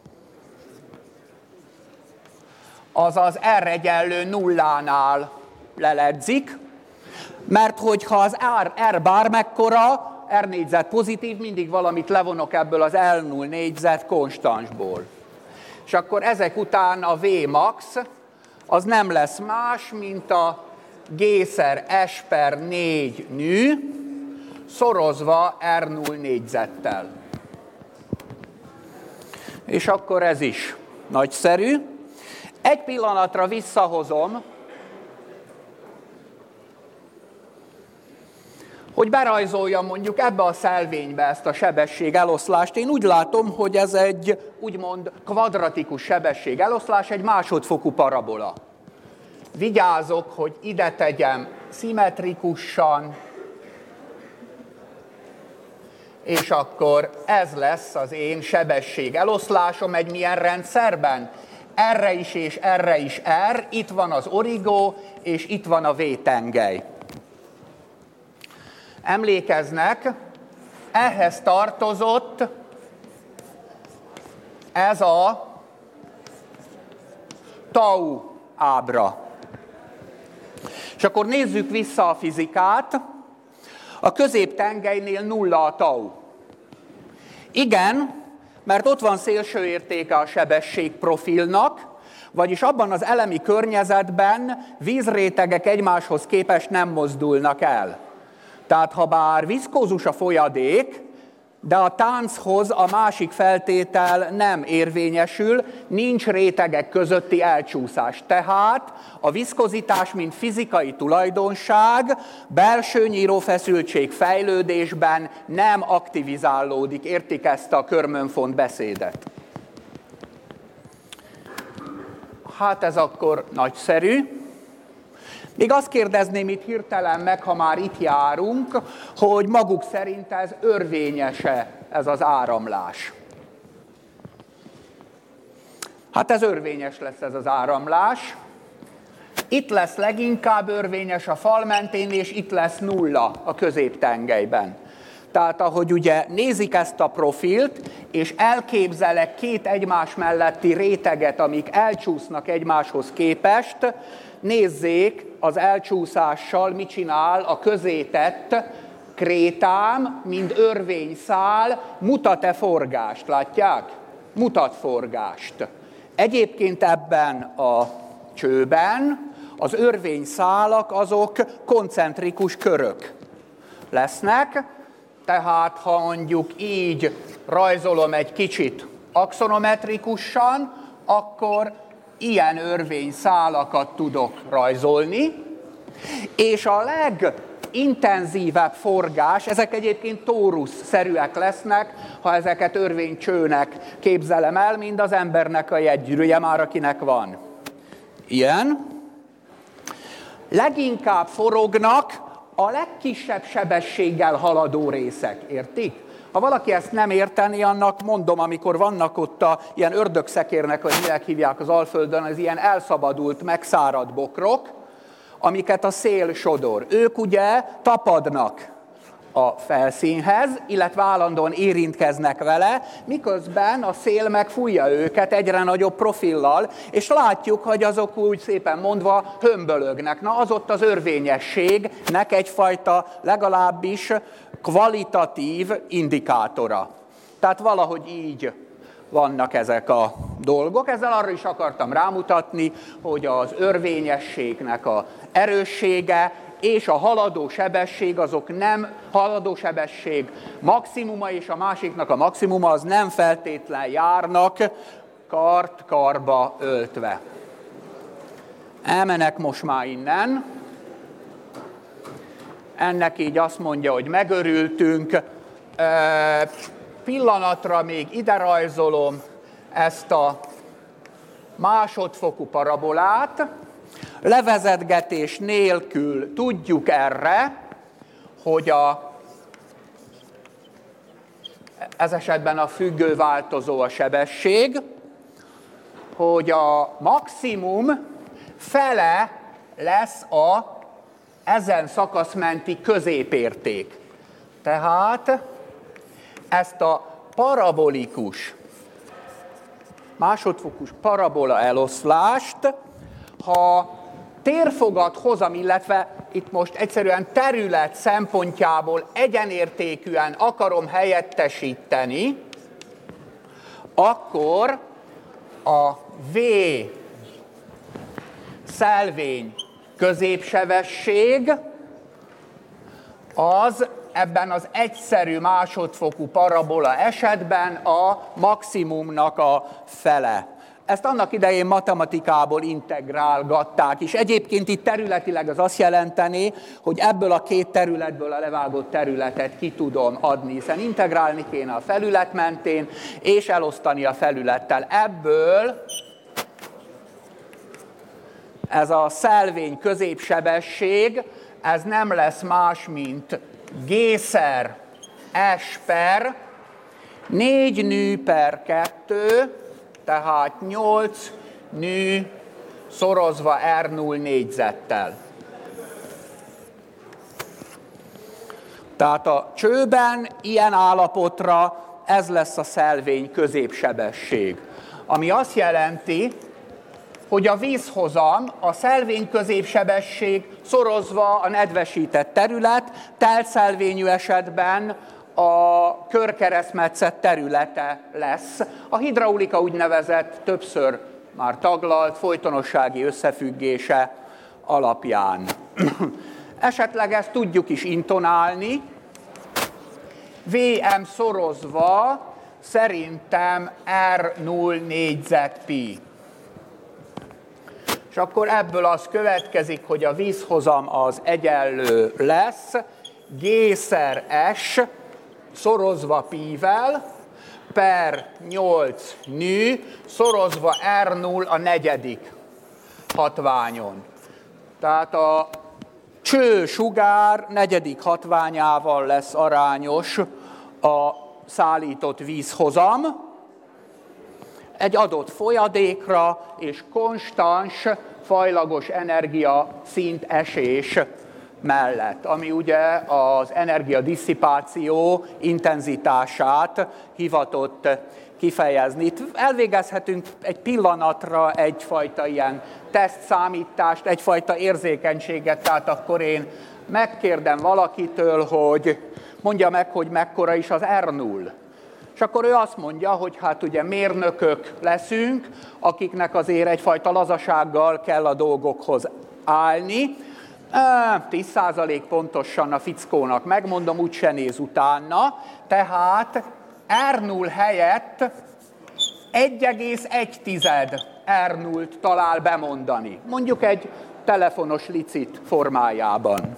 az az R egyenlő nullánál leledzik, mert hogyha az R bármekkora, R négyzet pozitív, mindig valamit levonok ebből az L0 négyzet konstansból. És akkor ezek után a V max az nem lesz más, mint a G-szer S per 4 nő, szorozva R0 négyzettel. És akkor ez is nagyszerű. Egy pillanatra visszahozom, hogy berajzoljam mondjuk ebbe a szelvénybe ezt a sebesség eloszlást. Én úgy látom, hogy ez egy úgymond kvadratikus sebesség eloszlás, egy másodfokú parabola. Vigyázok, hogy ide tegyem szimmetrikusan, és akkor ez lesz az én sebesség eloszlásom egy milyen rendszerben? Erre is és erre is R, itt van az origó, és itt van a V-tengely. Emlékeznek, ehhez tartozott ez a tau ábra. És akkor nézzük vissza a fizikát. A középtengelynél nulla a tau. Igen, mert ott van szélső értéke a sebességprofilnak, vagyis abban az elemi környezetben vízrétegek egymáshoz képest nem mozdulnak el. Tehát ha bár viszkózus a folyadék, de a tánchoz a másik feltétel nem érvényesül, nincs rétegek közötti elcsúszás. Tehát a viszkozitás, mint fizikai tulajdonság, belső nyírófeszültség fejlődésben nem aktivizálódik. Értik ezt a Körmön-Font beszédet? Hát ez akkor nagyszerű. Még azt kérdezném itt hirtelen meg, ha már itt járunk, hogy maguk szerint ez örvényes-e ez az áramlás. Hát ez örvényes lesz ez az áramlás. Itt lesz leginkább örvényes a fal mentén, és itt lesz nulla a középtengelyben. Tehát ahogy ugye nézik ezt a profilt, és elképzelek két egymás melletti réteget, amik elcsúsznak egymáshoz képest, nézzék az elcsúszással, mit csinál a közétett krétám, mint örvényszál, mutat-e forgást, látják? Mutat forgást. Egyébként ebben a csőben az örvényszálak azok koncentrikus körök lesznek, tehát ha mondjuk így rajzolom egy kicsit axonometrikusan, akkor ilyen örvényszálakat tudok rajzolni, és a legintenzívebb forgás, ezek egyébként tórusz-szerűek lesznek, ha ezeket örvénycsőnek képzelem el, mint az embernek a jegygyűrűje már, akinek van. Ilyen. Leginkább forognak a legkisebb sebességgel haladó részek, értik? Ha valaki ezt nem érteni, annak mondom, amikor vannak ott ilyen ördögszekérnek, hogy minek hívják az Alföldön, az ilyen elszabadult, megszáradt bokrok, amiket a szél sodor. Ők ugye tapadnak a felszínhez, illetve állandóan érintkeznek vele, miközben a szél megfújja őket egyre nagyobb profillal, és látjuk, hogy azok úgy szépen mondva hömbölögnek. Na, az ott az örvényességnek egyfajta legalábbis kvalitatív indikátora. Tehát valahogy így vannak ezek a dolgok. Ezzel arra is akartam rámutatni, hogy az örvényességnek a erőssége és a haladó sebesség, azok nem haladó sebesség maximuma, és a másiknak a maximuma, az nem feltétlen járnak kart-karba öltve. Elmenek most már innen. Ennek így azt mondja, hogy megörültünk. Pillanatra még ide rajzolom ezt a másodfokú parabolát. Levezetgetés nélkül tudjuk erre, hogy ez esetben a függő változó a sebesség, hogy a maximum fele lesz a ezen szakasz menti középérték. Tehát ezt a parabolikus, másodfokus parabola eloszlást, ha térfogat hozam, illetve itt most egyszerűen terület szempontjából egyenértékűen akarom helyettesíteni, akkor a V szelvény középsebesség az ebben az egyszerű másodfokú parabola esetben a maximumnak a fele. Ezt annak idején matematikából integrálgatták is. Egyébként itt területileg az azt jelenteni, hogy ebből a két területből a levágott területet ki tudom adni, hiszen integrálni kéne a felület mentén, és elosztani a felülettel. Ebből ez a szelvény középsebesség, ez nem lesz más, mint G-szer S per 4 nő per 2, tehát 8 nő szorozva R0 négyzettel. Tehát a csőben ilyen állapotra ez lesz a szelvény középsebesség. Ami azt jelenti, hogy a vízhozam, a szelvény középsebesség szorozva a nedvesített terület, teltszelvényű esetben a körkeresztmetszet területe lesz. A hidraulika úgynevezett, többször már taglalt folytonossági összefüggése alapján. Esetleg ezt tudjuk is intonálni. Vm szorozva szerintem R0 négyzet pi. És akkor ebből az következik, hogy a vízhozam az egyenlő lesz G-szer S szorozva pi-vel per 8 nő szorozva R0 a negyedik hatványon. Tehát a cső sugár negyedik hatványával lesz arányos a szállított vízhozam egy adott folyadékra és konstans fajlagos energia szint esés mellett, ami ugye az energiadisszipáció intenzitását hivatott kifejezni. Itt elvégezhetünk egy pillanatra egyfajta ilyen tesztszámítást, egyfajta érzékenységet, tehát akkor én megkérdem valakitől, hogy mondja meg, hogy mekkora is az R0. És akkor ő azt mondja, hogy hát ugye mérnökök leszünk, akiknek azért egyfajta lazasággal kell a dolgokhoz állni. 10% pontosan a fickónak megmondom, úgyse néz utána. Tehát R0 helyett 1,1 R0-t talál bemondani. Mondjuk egy telefonos licit formájában.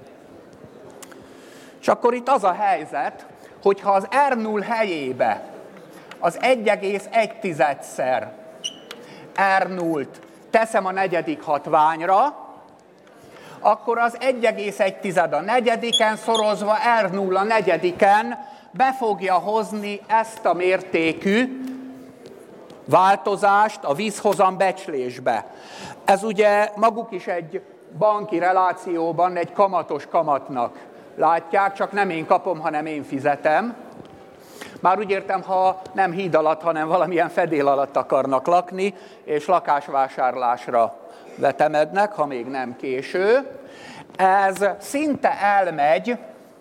És akkor itt az a helyzet, hogyha az R0 helyébe az 1,1-szer R0-t teszem a negyedik hatványra, akkor az 1,1 a negyediken szorozva R0 a negyediken be fogja hozni ezt a mértékű változást a vízhozam becslésbe. Ez ugye maguk is egy banki relációban egy kamatos kamatnak látják, csak nem én kapom, hanem én fizetem. Már úgy értem, ha nem híd alatt, hanem valamilyen fedél alatt akarnak lakni, és lakásvásárlásra vetemednek, ha még nem késő. Ez szinte elmegy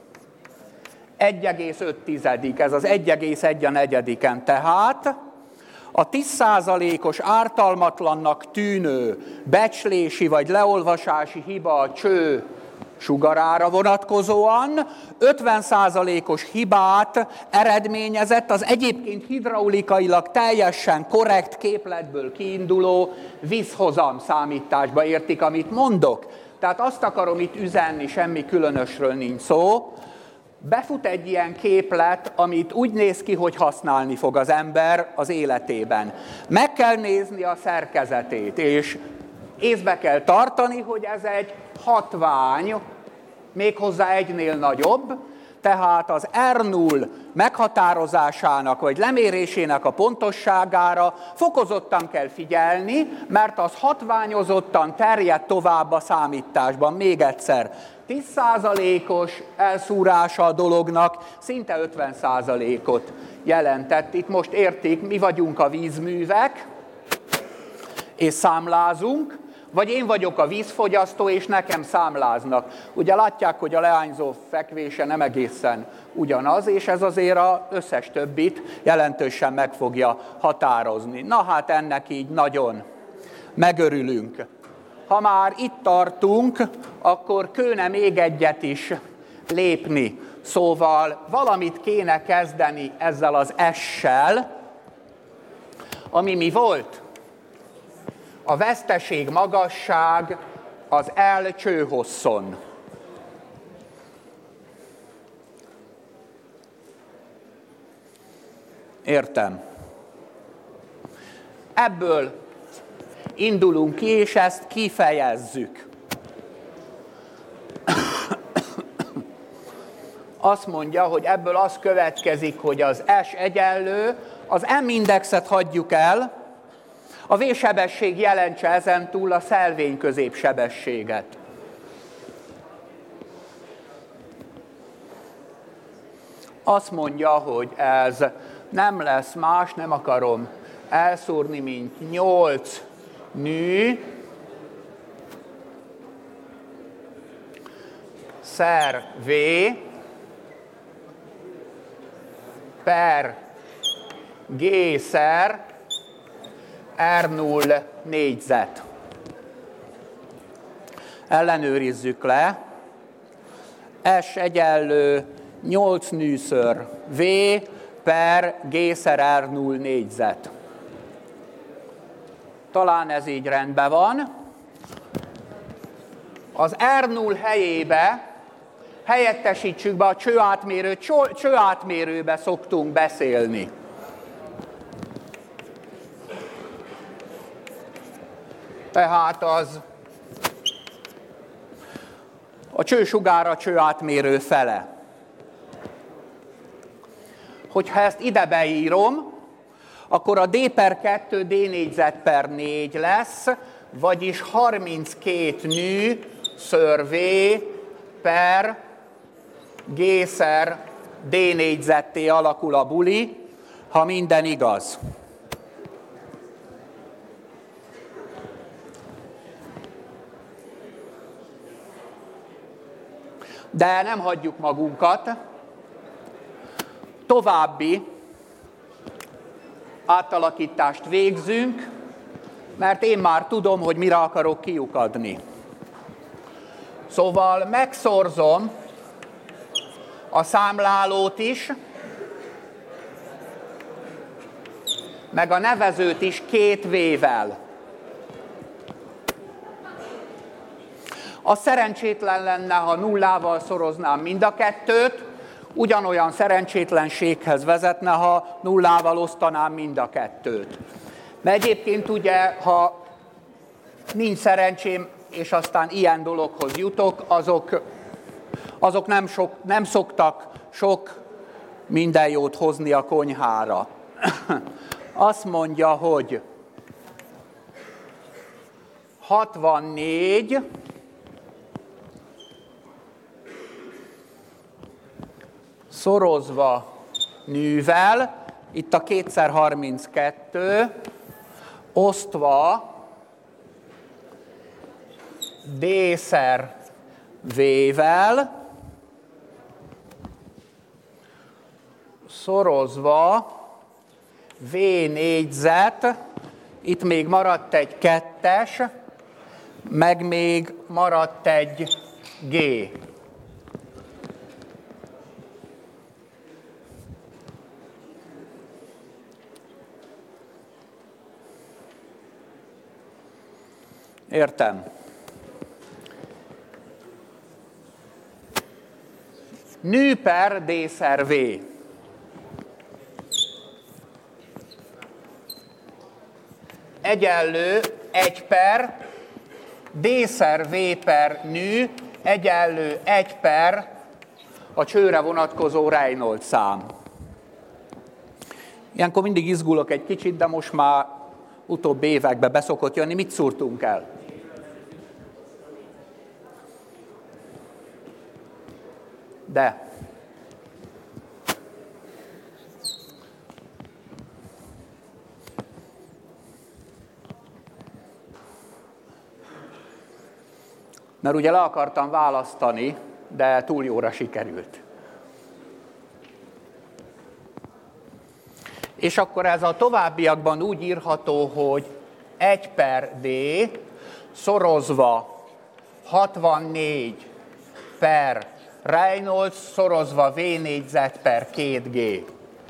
1,5, ez az 1,1, tehát a 10%-os ártalmatlannak tűnő becslési vagy leolvasási hiba a cső sugarára vonatkozóan 50%-os hibát eredményezett az egyébként hidraulikailag teljesen korrekt képletből kiinduló vízhozam számításba, értik, amit mondok? Tehát azt akarom itt üzenni, semmi különösről nincs szó. Befut egy ilyen képlet, amit úgy néz ki, hogy használni fog az ember az életében. Meg kell nézni a szerkezetét, és észbe kell tartani, hogy ez egy hatvány, méghozzá egynél nagyobb, tehát az R0 meghatározásának vagy lemérésének a pontosságára fokozottan kell figyelni, mert az hatványozottan terjed tovább a számításban. Még egyszer, 10%-os elszúrása a dolognak szinte 50%-ot jelentett. Itt most értik, mi vagyunk a vízművek, és számlázunk, vagy én vagyok a vízfogyasztó, és nekem számláznak. Ugye látják, hogy a leányzó fekvése nem egészen ugyanaz, és ez azért az összes többit jelentősen meg fogja határozni. Na hát ennek így nagyon megörülünk. Ha már itt tartunk, akkor kőne még egyet is lépni. Szóval valamit kéne kezdeni ezzel az S-sel, ami mi volt? A veszteség magasság az L csőhosszon. Értem. Ebből indulunk ki, és ezt kifejezzük. Azt mondja, hogy ebből az következik, hogy az S egyenlő, az M-indexet hagyjuk el, a V-sebesség jelentse ezentúl a szelvény középsebességet. Azt mondja, hogy ez nem lesz más, nem akarom elszúrni, mint 8 nő szer V per G szer R0 négyzet. Ellenőrizzük le. S egyenlő 8 nőször V per G szer R0 négyzet. Talán ez így rendben van. Az R0 helyébe helyettesítsük be a csőátmérőt, csőátmérőbe szoktunk beszélni. Tehát az a csősugár a csőátmérő fele. Hogyha ezt ide beírom, akkor a D per 2 D négyzet per 4 lesz, vagyis 32 nő ször V per G szer D négyzetté alakul a buli, ha minden igaz. De nem hagyjuk magunkat. További átalakítást végzünk, mert én már tudom, hogy mire akarok kiukadni. Szóval megszorzom a számlálót is, meg a nevezőt is 2 V-vel. Az szerencsétlen lenne, ha nullával szoroznám mind a kettőt, ugyanolyan szerencsétlenséghez vezetne, ha nullával osztanám mind a kettőt. Mert egyébként ugye, ha nincs szerencsém, és aztán ilyen dologhoz jutok, azok nem szoktak sok minden jót hozni a konyhára. Azt mondja, hogy 64 szorozva nűvel, itt a 2x32, osztva d-szer v-vel, szorozva v négyzet, itt még maradt egy 2-es, meg még maradt egy g. Értem. Nő per d-szer v. Egyenlő 1 per d-szer v per nő egyenlő 1 per a csőre vonatkozó Reynolds szám. Ilyenkor mindig izgulok egy kicsit, de most már utóbbi években beszokott jönni. Mit szúrtunk el? De. Mert ugye le akartam választani, de túl jóra sikerült. És akkor ez a továbbiakban úgy írható, hogy 1 per d szorozva 64 per Reynolds szorozva v négyzet per 2g.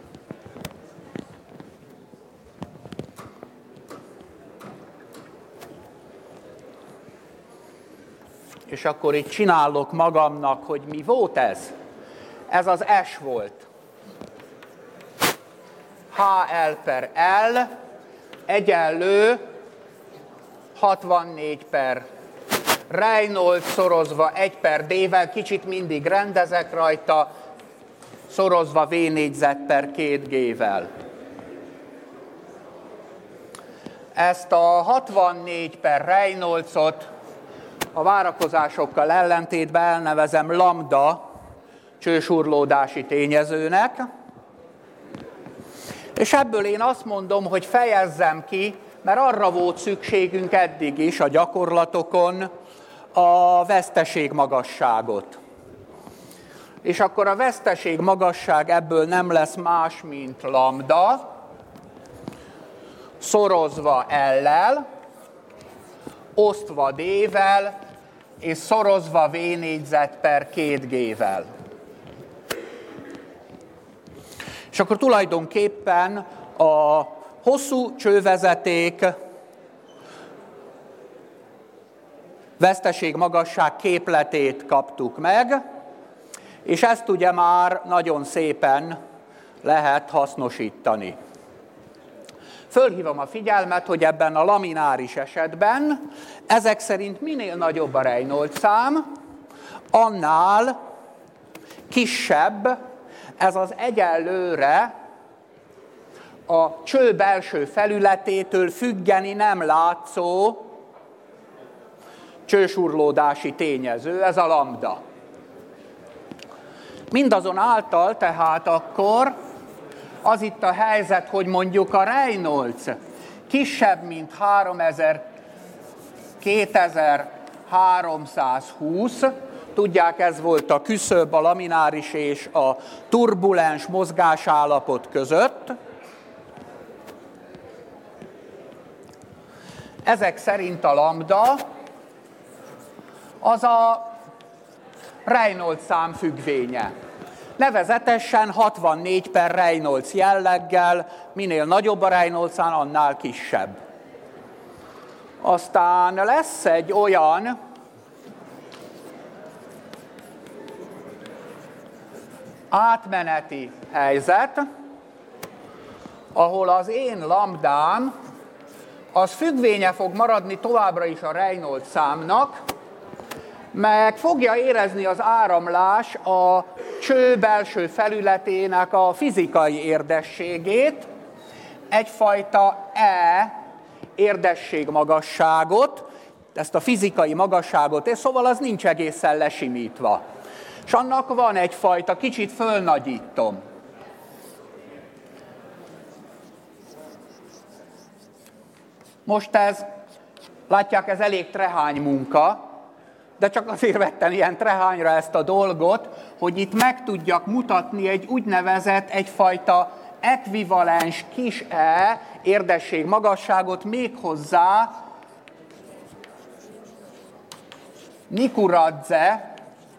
És akkor itt csinálok magamnak, hogy mi volt ez? Ez az S volt. HL per L egyenlő 64 per Reynolds szorozva 1 per D-vel, kicsit mindig rendezek rajta, szorozva V négyzet per 2G-vel. Ezt a 64 per Reynoldsot a várakozásokkal ellentétben elnevezem lambda csősurlódási tényezőnek, és ebből én azt mondom, hogy fejezzem ki, mert arra volt szükségünk eddig is a gyakorlatokon, a veszteségmagasságot. És akkor a veszteségmagasság ebből nem lesz más, mint lambda, szorozva L-lel, osztva D-vel, és szorozva V négyzet per 2G-vel. És akkor tulajdonképpen a hosszú csővezeték veszteségmagasság képletét kaptuk meg, és ezt ugye már nagyon szépen lehet hasznosítani. Fölhívom a figyelmet, hogy ebben a lamináris esetben ezek szerint minél nagyobb a Reynolds szám, annál kisebb ez az egyenlőre a cső belső felületétől függeni nem látszó csősurlódási tényező, ez a lambda. Mindazonáltal tehát akkor az itt a helyzet, hogy mondjuk a Reynolds kisebb, mint 2320, tudják, ez volt a küszöb a lamináris és a turbulens mozgásállapot között. Ezek szerint a lambda az a Reynolds szám függvénye. Nevezetesen 64 per Reynolds jelleggel, minél nagyobb a Reynolds szám, annál kisebb. Aztán lesz egy olyan átmeneti helyzet, ahol az én lambdám az függvénye fog maradni továbbra is a Reynolds számnak, meg fogja érezni az áramlás a cső belső felületének a fizikai érdességét, egyfajta E érdességmagasságot, ezt a fizikai magasságot, és szóval az nincs egészen lesimítva. És annak van egyfajta, kicsit fölnagyítom. Most ez, látják, ez elég trehány munka, de csak azért vettem ilyen trehányra ezt a dolgot, hogy itt meg tudjak mutatni egy úgynevezett egyfajta ekvivalens kis e érdesség magasságot, méghozzá Nikuradze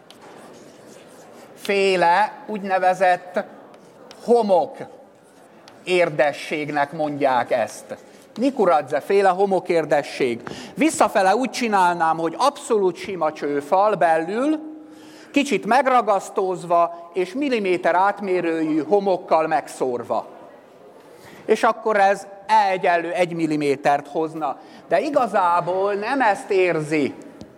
féle úgynevezett homok érdességnek mondják ezt. Nikuradze féle homokérdesség. Visszafele úgy csinálnám, hogy abszolút sima csőfal belül, kicsit megragasztózva és milliméter átmérőjű homokkal megszórva. És akkor ez E egyenlő 1 millimétert hozna. De igazából nem ezt érzi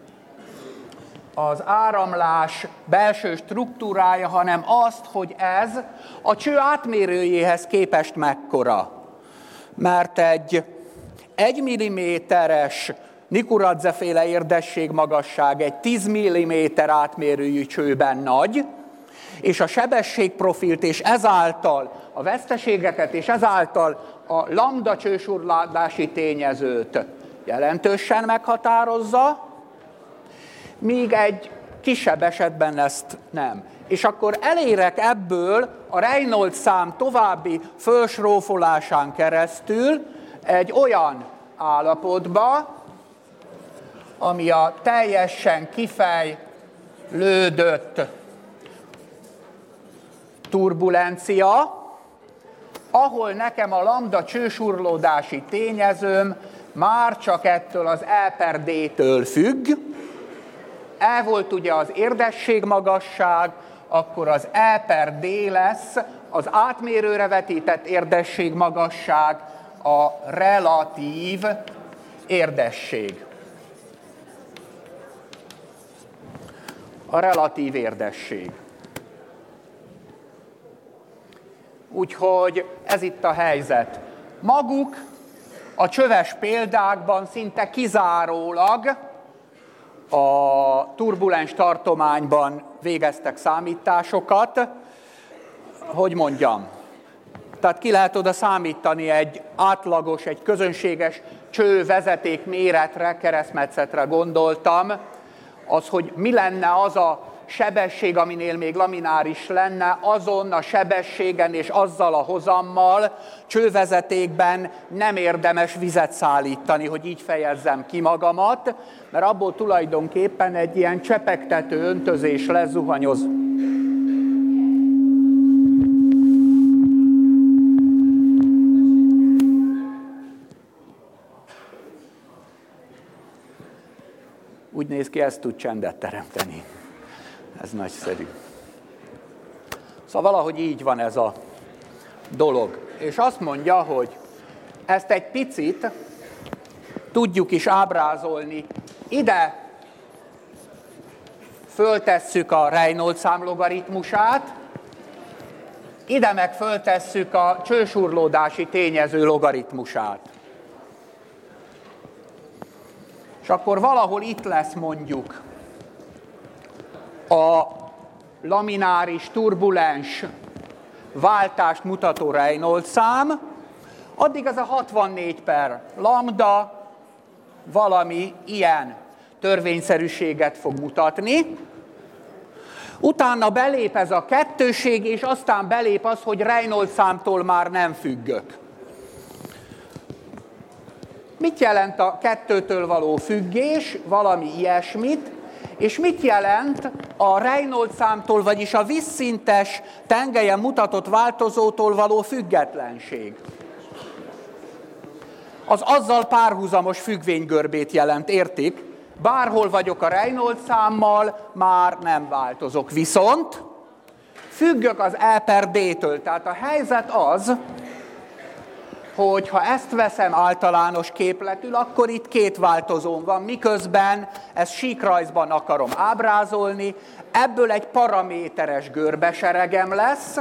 az áramlás belső struktúrája, hanem azt, hogy ez a cső átmérőjéhez képest mekkora. Mert egy 1 milliméteres Nikuradze-féle érdesség magasság egy 10 mm átmérőjű csőben nagy, és a sebességprofilt és ezáltal a veszteségeket és ezáltal a lambda csősurlódási tényezőt jelentősen meghatározza, míg egy kisebb esetben ezt nem. És akkor elérek ebből a Reynolds szám további fölsrófolásán keresztül egy olyan állapotba, ami a teljesen kifejlődött turbulencia, ahol nekem a lambda csősurlódási tényezőm már csak ettől az E per D-től függ. E volt ugye az érdességmagasság, akkor az E per D lesz az átmérőre vetített érdességmagasság, a relatív érdesség. A relatív érdesség. Úgyhogy ez itt a helyzet. Maguk a csöves példákban szinte kizárólag a turbulens tartományban végeztek számításokat, hogy mondjam. Tehát ki lehet oda számítani egy átlagos, egy közönséges csővezeték méretre, keresztmetszetre gondoltam, az, hogy mi lenne az a sebesség, aminél még lamináris lenne, azon a sebességen és azzal a hozammal csővezetékben nem érdemes vizet szállítani, hogy így fejezzem ki magamat, mert abból tulajdonképpen egy ilyen csepegtető öntözés lesz, zuhanyoz. Úgy néz ki, ez tud csendet teremteni. Ez nagyszerű. Szóval valahogy így van ez a dolog. És azt mondja, hogy ezt egy picit tudjuk is ábrázolni. Ide föltesszük a Reynolds szám logaritmusát, ide meg föltesszük a csősurlódási tényező logaritmusát. És akkor valahol itt lesz mondjuk a lamináris, turbulens váltást mutató Reynolds szám, addig ez a 64 per lambda valami ilyen törvényszerűséget fog mutatni. Utána belép ez a kettőség, és aztán belép az, hogy Reynolds számtól már nem függök. Mit jelent a kettőtől való függés? Valami ilyesmit. És mit jelent a Reynolds számtól, vagyis a vízszintes tengelyen mutatott változótól való függetlenség? Az azzal párhuzamos függvénygörbét jelent, értik? Bárhol vagyok a Reynolds számmal, már nem változok. Viszont függök az E per D-től. Tehát a helyzet az, hogy ha ezt veszem általános képletül, akkor itt két változón van, miközben ezt síkrajzban akarom ábrázolni, ebből egy paraméteres görbeseregem lesz,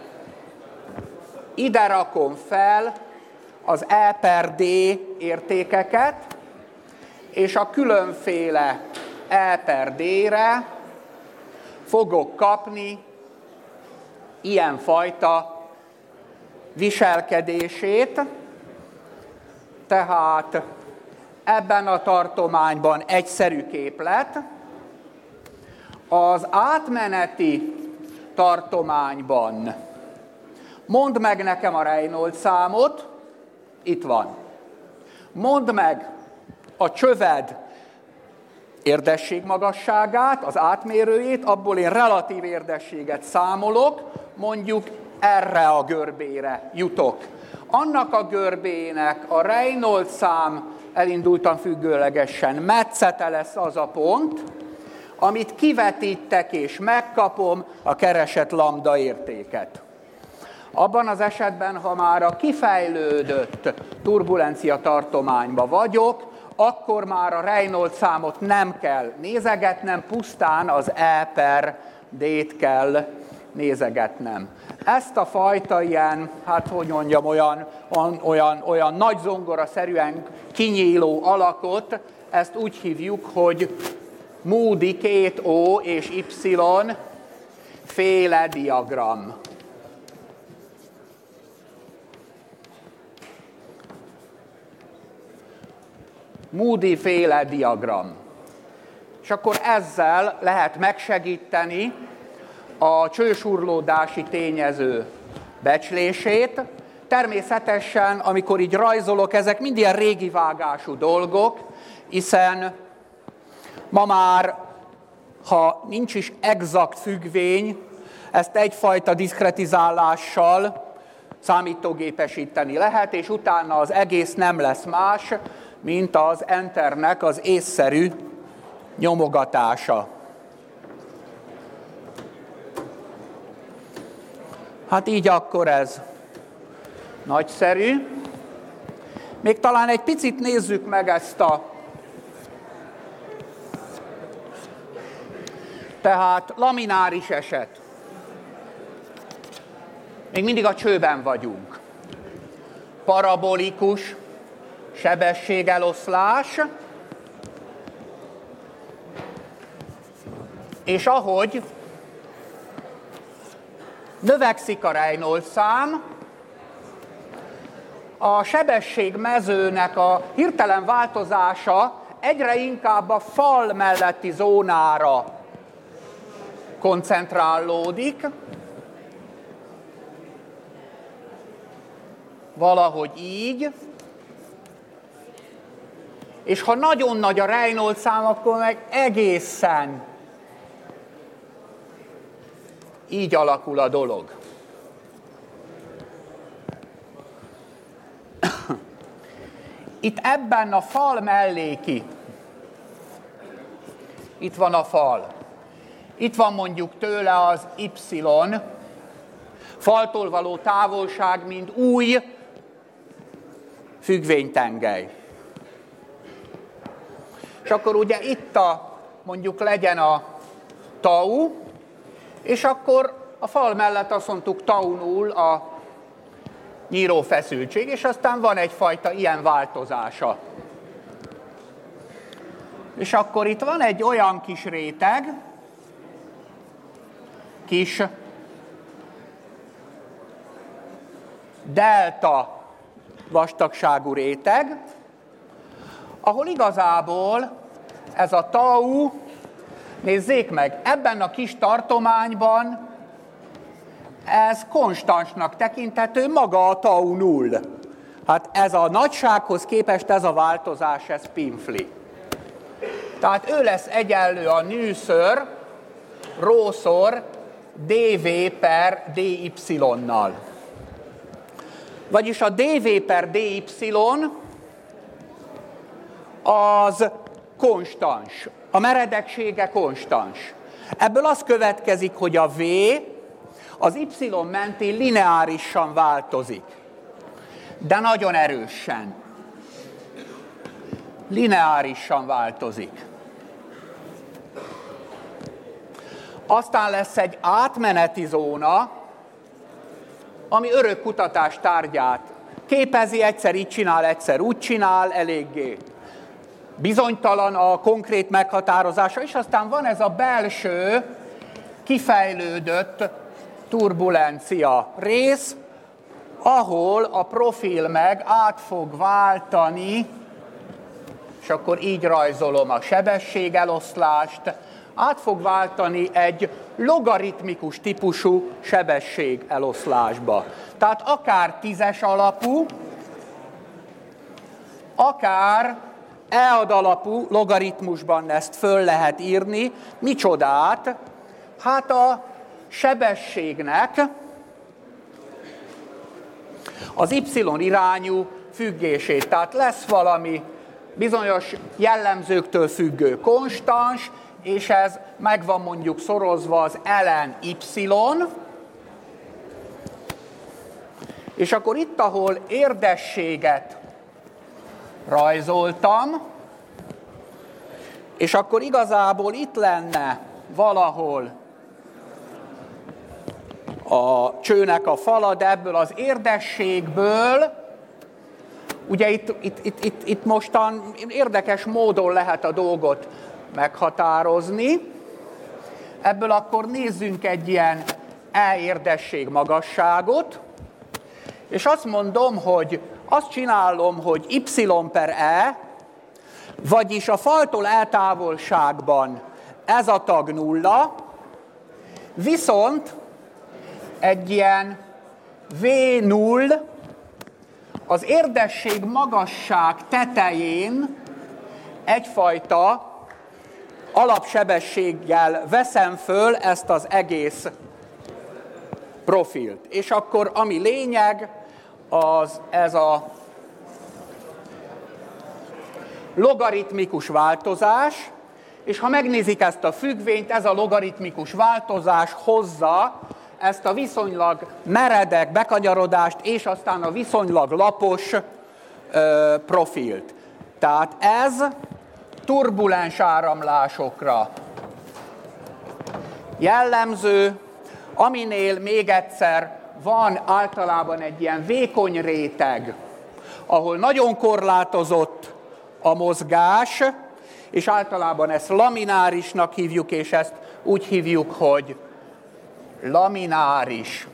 ide rakom fel az E per D értékeket, és a különféle E per D-re fogok kapni ilyenfajta viselkedését, tehát ebben a tartományban egyszerű képlet, az átmeneti tartományban mondd meg nekem a Reynolds számot, itt van. Mondd meg a csöved érdességmagasságát, az átmérőjét, abból én relatív érdességet számolok, mondjuk erre a görbére jutok. Annak a görbének a Reynolds szám, elindultam függőlegesen, metszete lesz az a pont, amit kivetítek és megkapom a keresett lambda értéket. Abban az esetben, ha már a kifejlődött turbulencia tartományba vagyok, akkor már a Reynolds számot nem kell nézegetnem, pusztán az E per D-t kell nézegetnem. Ezt a fajta ilyen, hát hogy mondjam, olyan nagy zongora-szerűen kinyíló alakot, ezt úgy hívjuk, hogy Moody 2O és Y féle diagram. Moody féle diagram. És akkor ezzel lehet megsegíteni a csősurlódási tényező becslését. Természetesen, amikor így rajzolok, ezek mind ilyen régi vágású dolgok, hiszen ma már, ha nincs is exakt függvény, ezt egyfajta diszkretizálással számítógépesíteni lehet, és utána az egész nem lesz más, mint az enternek az észszerű nyomogatása. Hát így akkor ez nagyszerű. Még talán egy picit nézzük meg ezt a... Tehát lamináris eset. Még mindig a csőben vagyunk. Parabolikus sebességeloszlás, és ahogy növekszik a Reynolds szám, a sebességmezőnek a hirtelen változása egyre inkább a fal melletti zónára koncentrálódik, valahogy így, és ha nagyon nagy a Reynolds szám, akkor meg egészen így alakul a dolog. Itt ebben a fal melléki, itt van a fal, itt van mondjuk tőle az Y, faltól való távolság, mint új függvénytengely. És akkor ugye itt mondjuk legyen a tau, és akkor a fal mellett azt mondtuk tau 0 a nyírófeszültség, és aztán van egyfajta ilyen változása. És akkor itt van egy olyan kis réteg, kis delta vastagságú réteg, ahol igazából ez a tau, nézzék meg, ebben a kis tartományban ez konstansnak tekinthető, maga a tau 0. Hát ez a nagysághoz képest ez a változás, ez pinfli. Tehát ő lesz egyenlő a nőször, rószor dv per dy-nal. Vagyis a dv per dy az konstans, a meredeksége konstans. Ebből az következik, hogy a v az y mentén lineárisan változik, de nagyon erősen. Lineárisan változik. Aztán lesz egy átmeneti zóna, ami örök kutatás tárgyát képezi, egyszer így csinál, egyszer úgy csinál, eléggé bizonytalan a konkrét meghatározása, és aztán van ez a belső kifejlődött turbulencia rész, ahol a profil meg át fog váltani, és akkor így rajzolom a sebességeloszlást, át fog váltani egy logaritmikus típusú sebességeloszlásba. Tehát akár 10-es alapú, akár E-ad alapú logaritmusban ezt föl lehet írni. Micsodát? Hát a sebességnek az y irányú függését. Tehát lesz valami bizonyos jellemzőktől függő konstans, és ez meg van mondjuk szorozva az ln y, és akkor itt, ahol érdességet rajzoltam, és akkor igazából itt lenne valahol a csőnek a fala, de ebből az érdességből, ugye itt mostan érdekes módon lehet a dolgot meghatározni. Ebből akkor nézzünk egy ilyen E-érdesség magasságot, és azt mondom, hogy azt csinálom, hogy y per E, vagyis a faltól eltávolságban ez a tag nulla, viszont egy ilyen V0 az érdesség magasság tetején egyfajta alapsebességgel veszem föl ezt az egész profilt. És akkor ami lényeg, az ez a logaritmikus változás, és ha megnézik ezt a függvényt, ez a logaritmikus változás hozza ezt a viszonylag meredek bekanyarodást, és aztán a viszonylag lapos profilt. Tehát ez turbulens áramlásokra jellemző, aminél még egyszer van általában egy ilyen vékony réteg, ahol nagyon korlátozott a mozgás, és általában ezt laminárisnak hívjuk, és ezt úgy hívjuk, hogy lamináris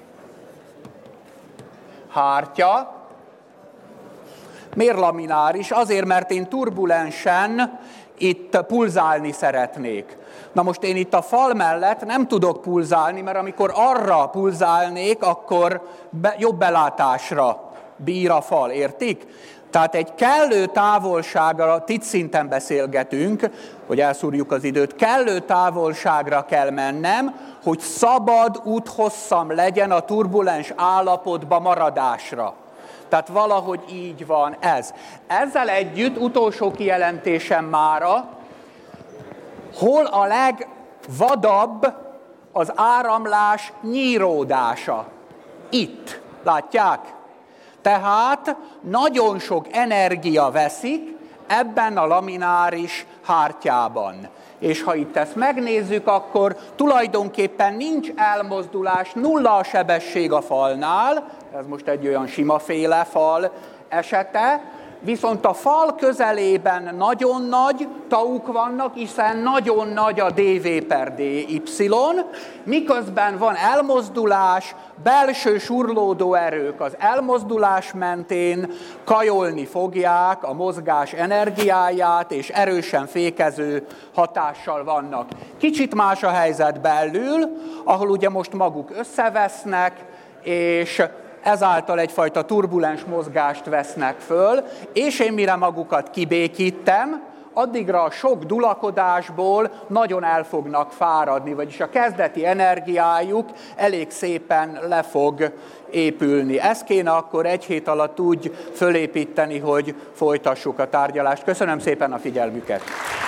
hártya. Miért lamináris? Azért, mert én turbulensen itt pulzálni szeretnék. Na most én itt a fal mellett nem tudok pulzálni, mert amikor arra pulzálnék, akkor jobb belátásra bír a fal, értik? Tehát egy kellő távolságra, szinten beszélgetünk, hogy elszúrjuk az időt, kellő távolságra kell mennem, hogy szabad úthosszam legyen a turbulens állapotba maradásra. Tehát valahogy így van ez. Ezzel együtt utolsó kijelentésem mára, hol a legvadabb az áramlás nyíródása? Itt. Látják? Tehát nagyon sok energia veszik ebben a lamináris hártyában. És ha itt ezt megnézzük, akkor tulajdonképpen nincs elmozdulás, nulla a sebesség a falnál, ez most egy olyan simaféle fal esete, viszont a fal közelében nagyon nagy tauk vannak, hiszen nagyon nagy a dv per dy, miközben van elmozdulás, belső surlódó erők az elmozdulás mentén kajolni fogják a mozgás energiáját, és erősen fékező hatással vannak. Kicsit más a helyzet belül, ahol ugye most maguk összevesznek, és ezáltal egyfajta turbulens mozgást vesznek föl, és én mire magukat kibékítem, addigra a sok dulakodásból nagyon el fognak fáradni, vagyis a kezdeti energiájuk elég szépen le fog épülni. Ezt kéne akkor egy hét alatt úgy fölépíteni, hogy folytassuk a tárgyalást. Köszönöm szépen a figyelmüket!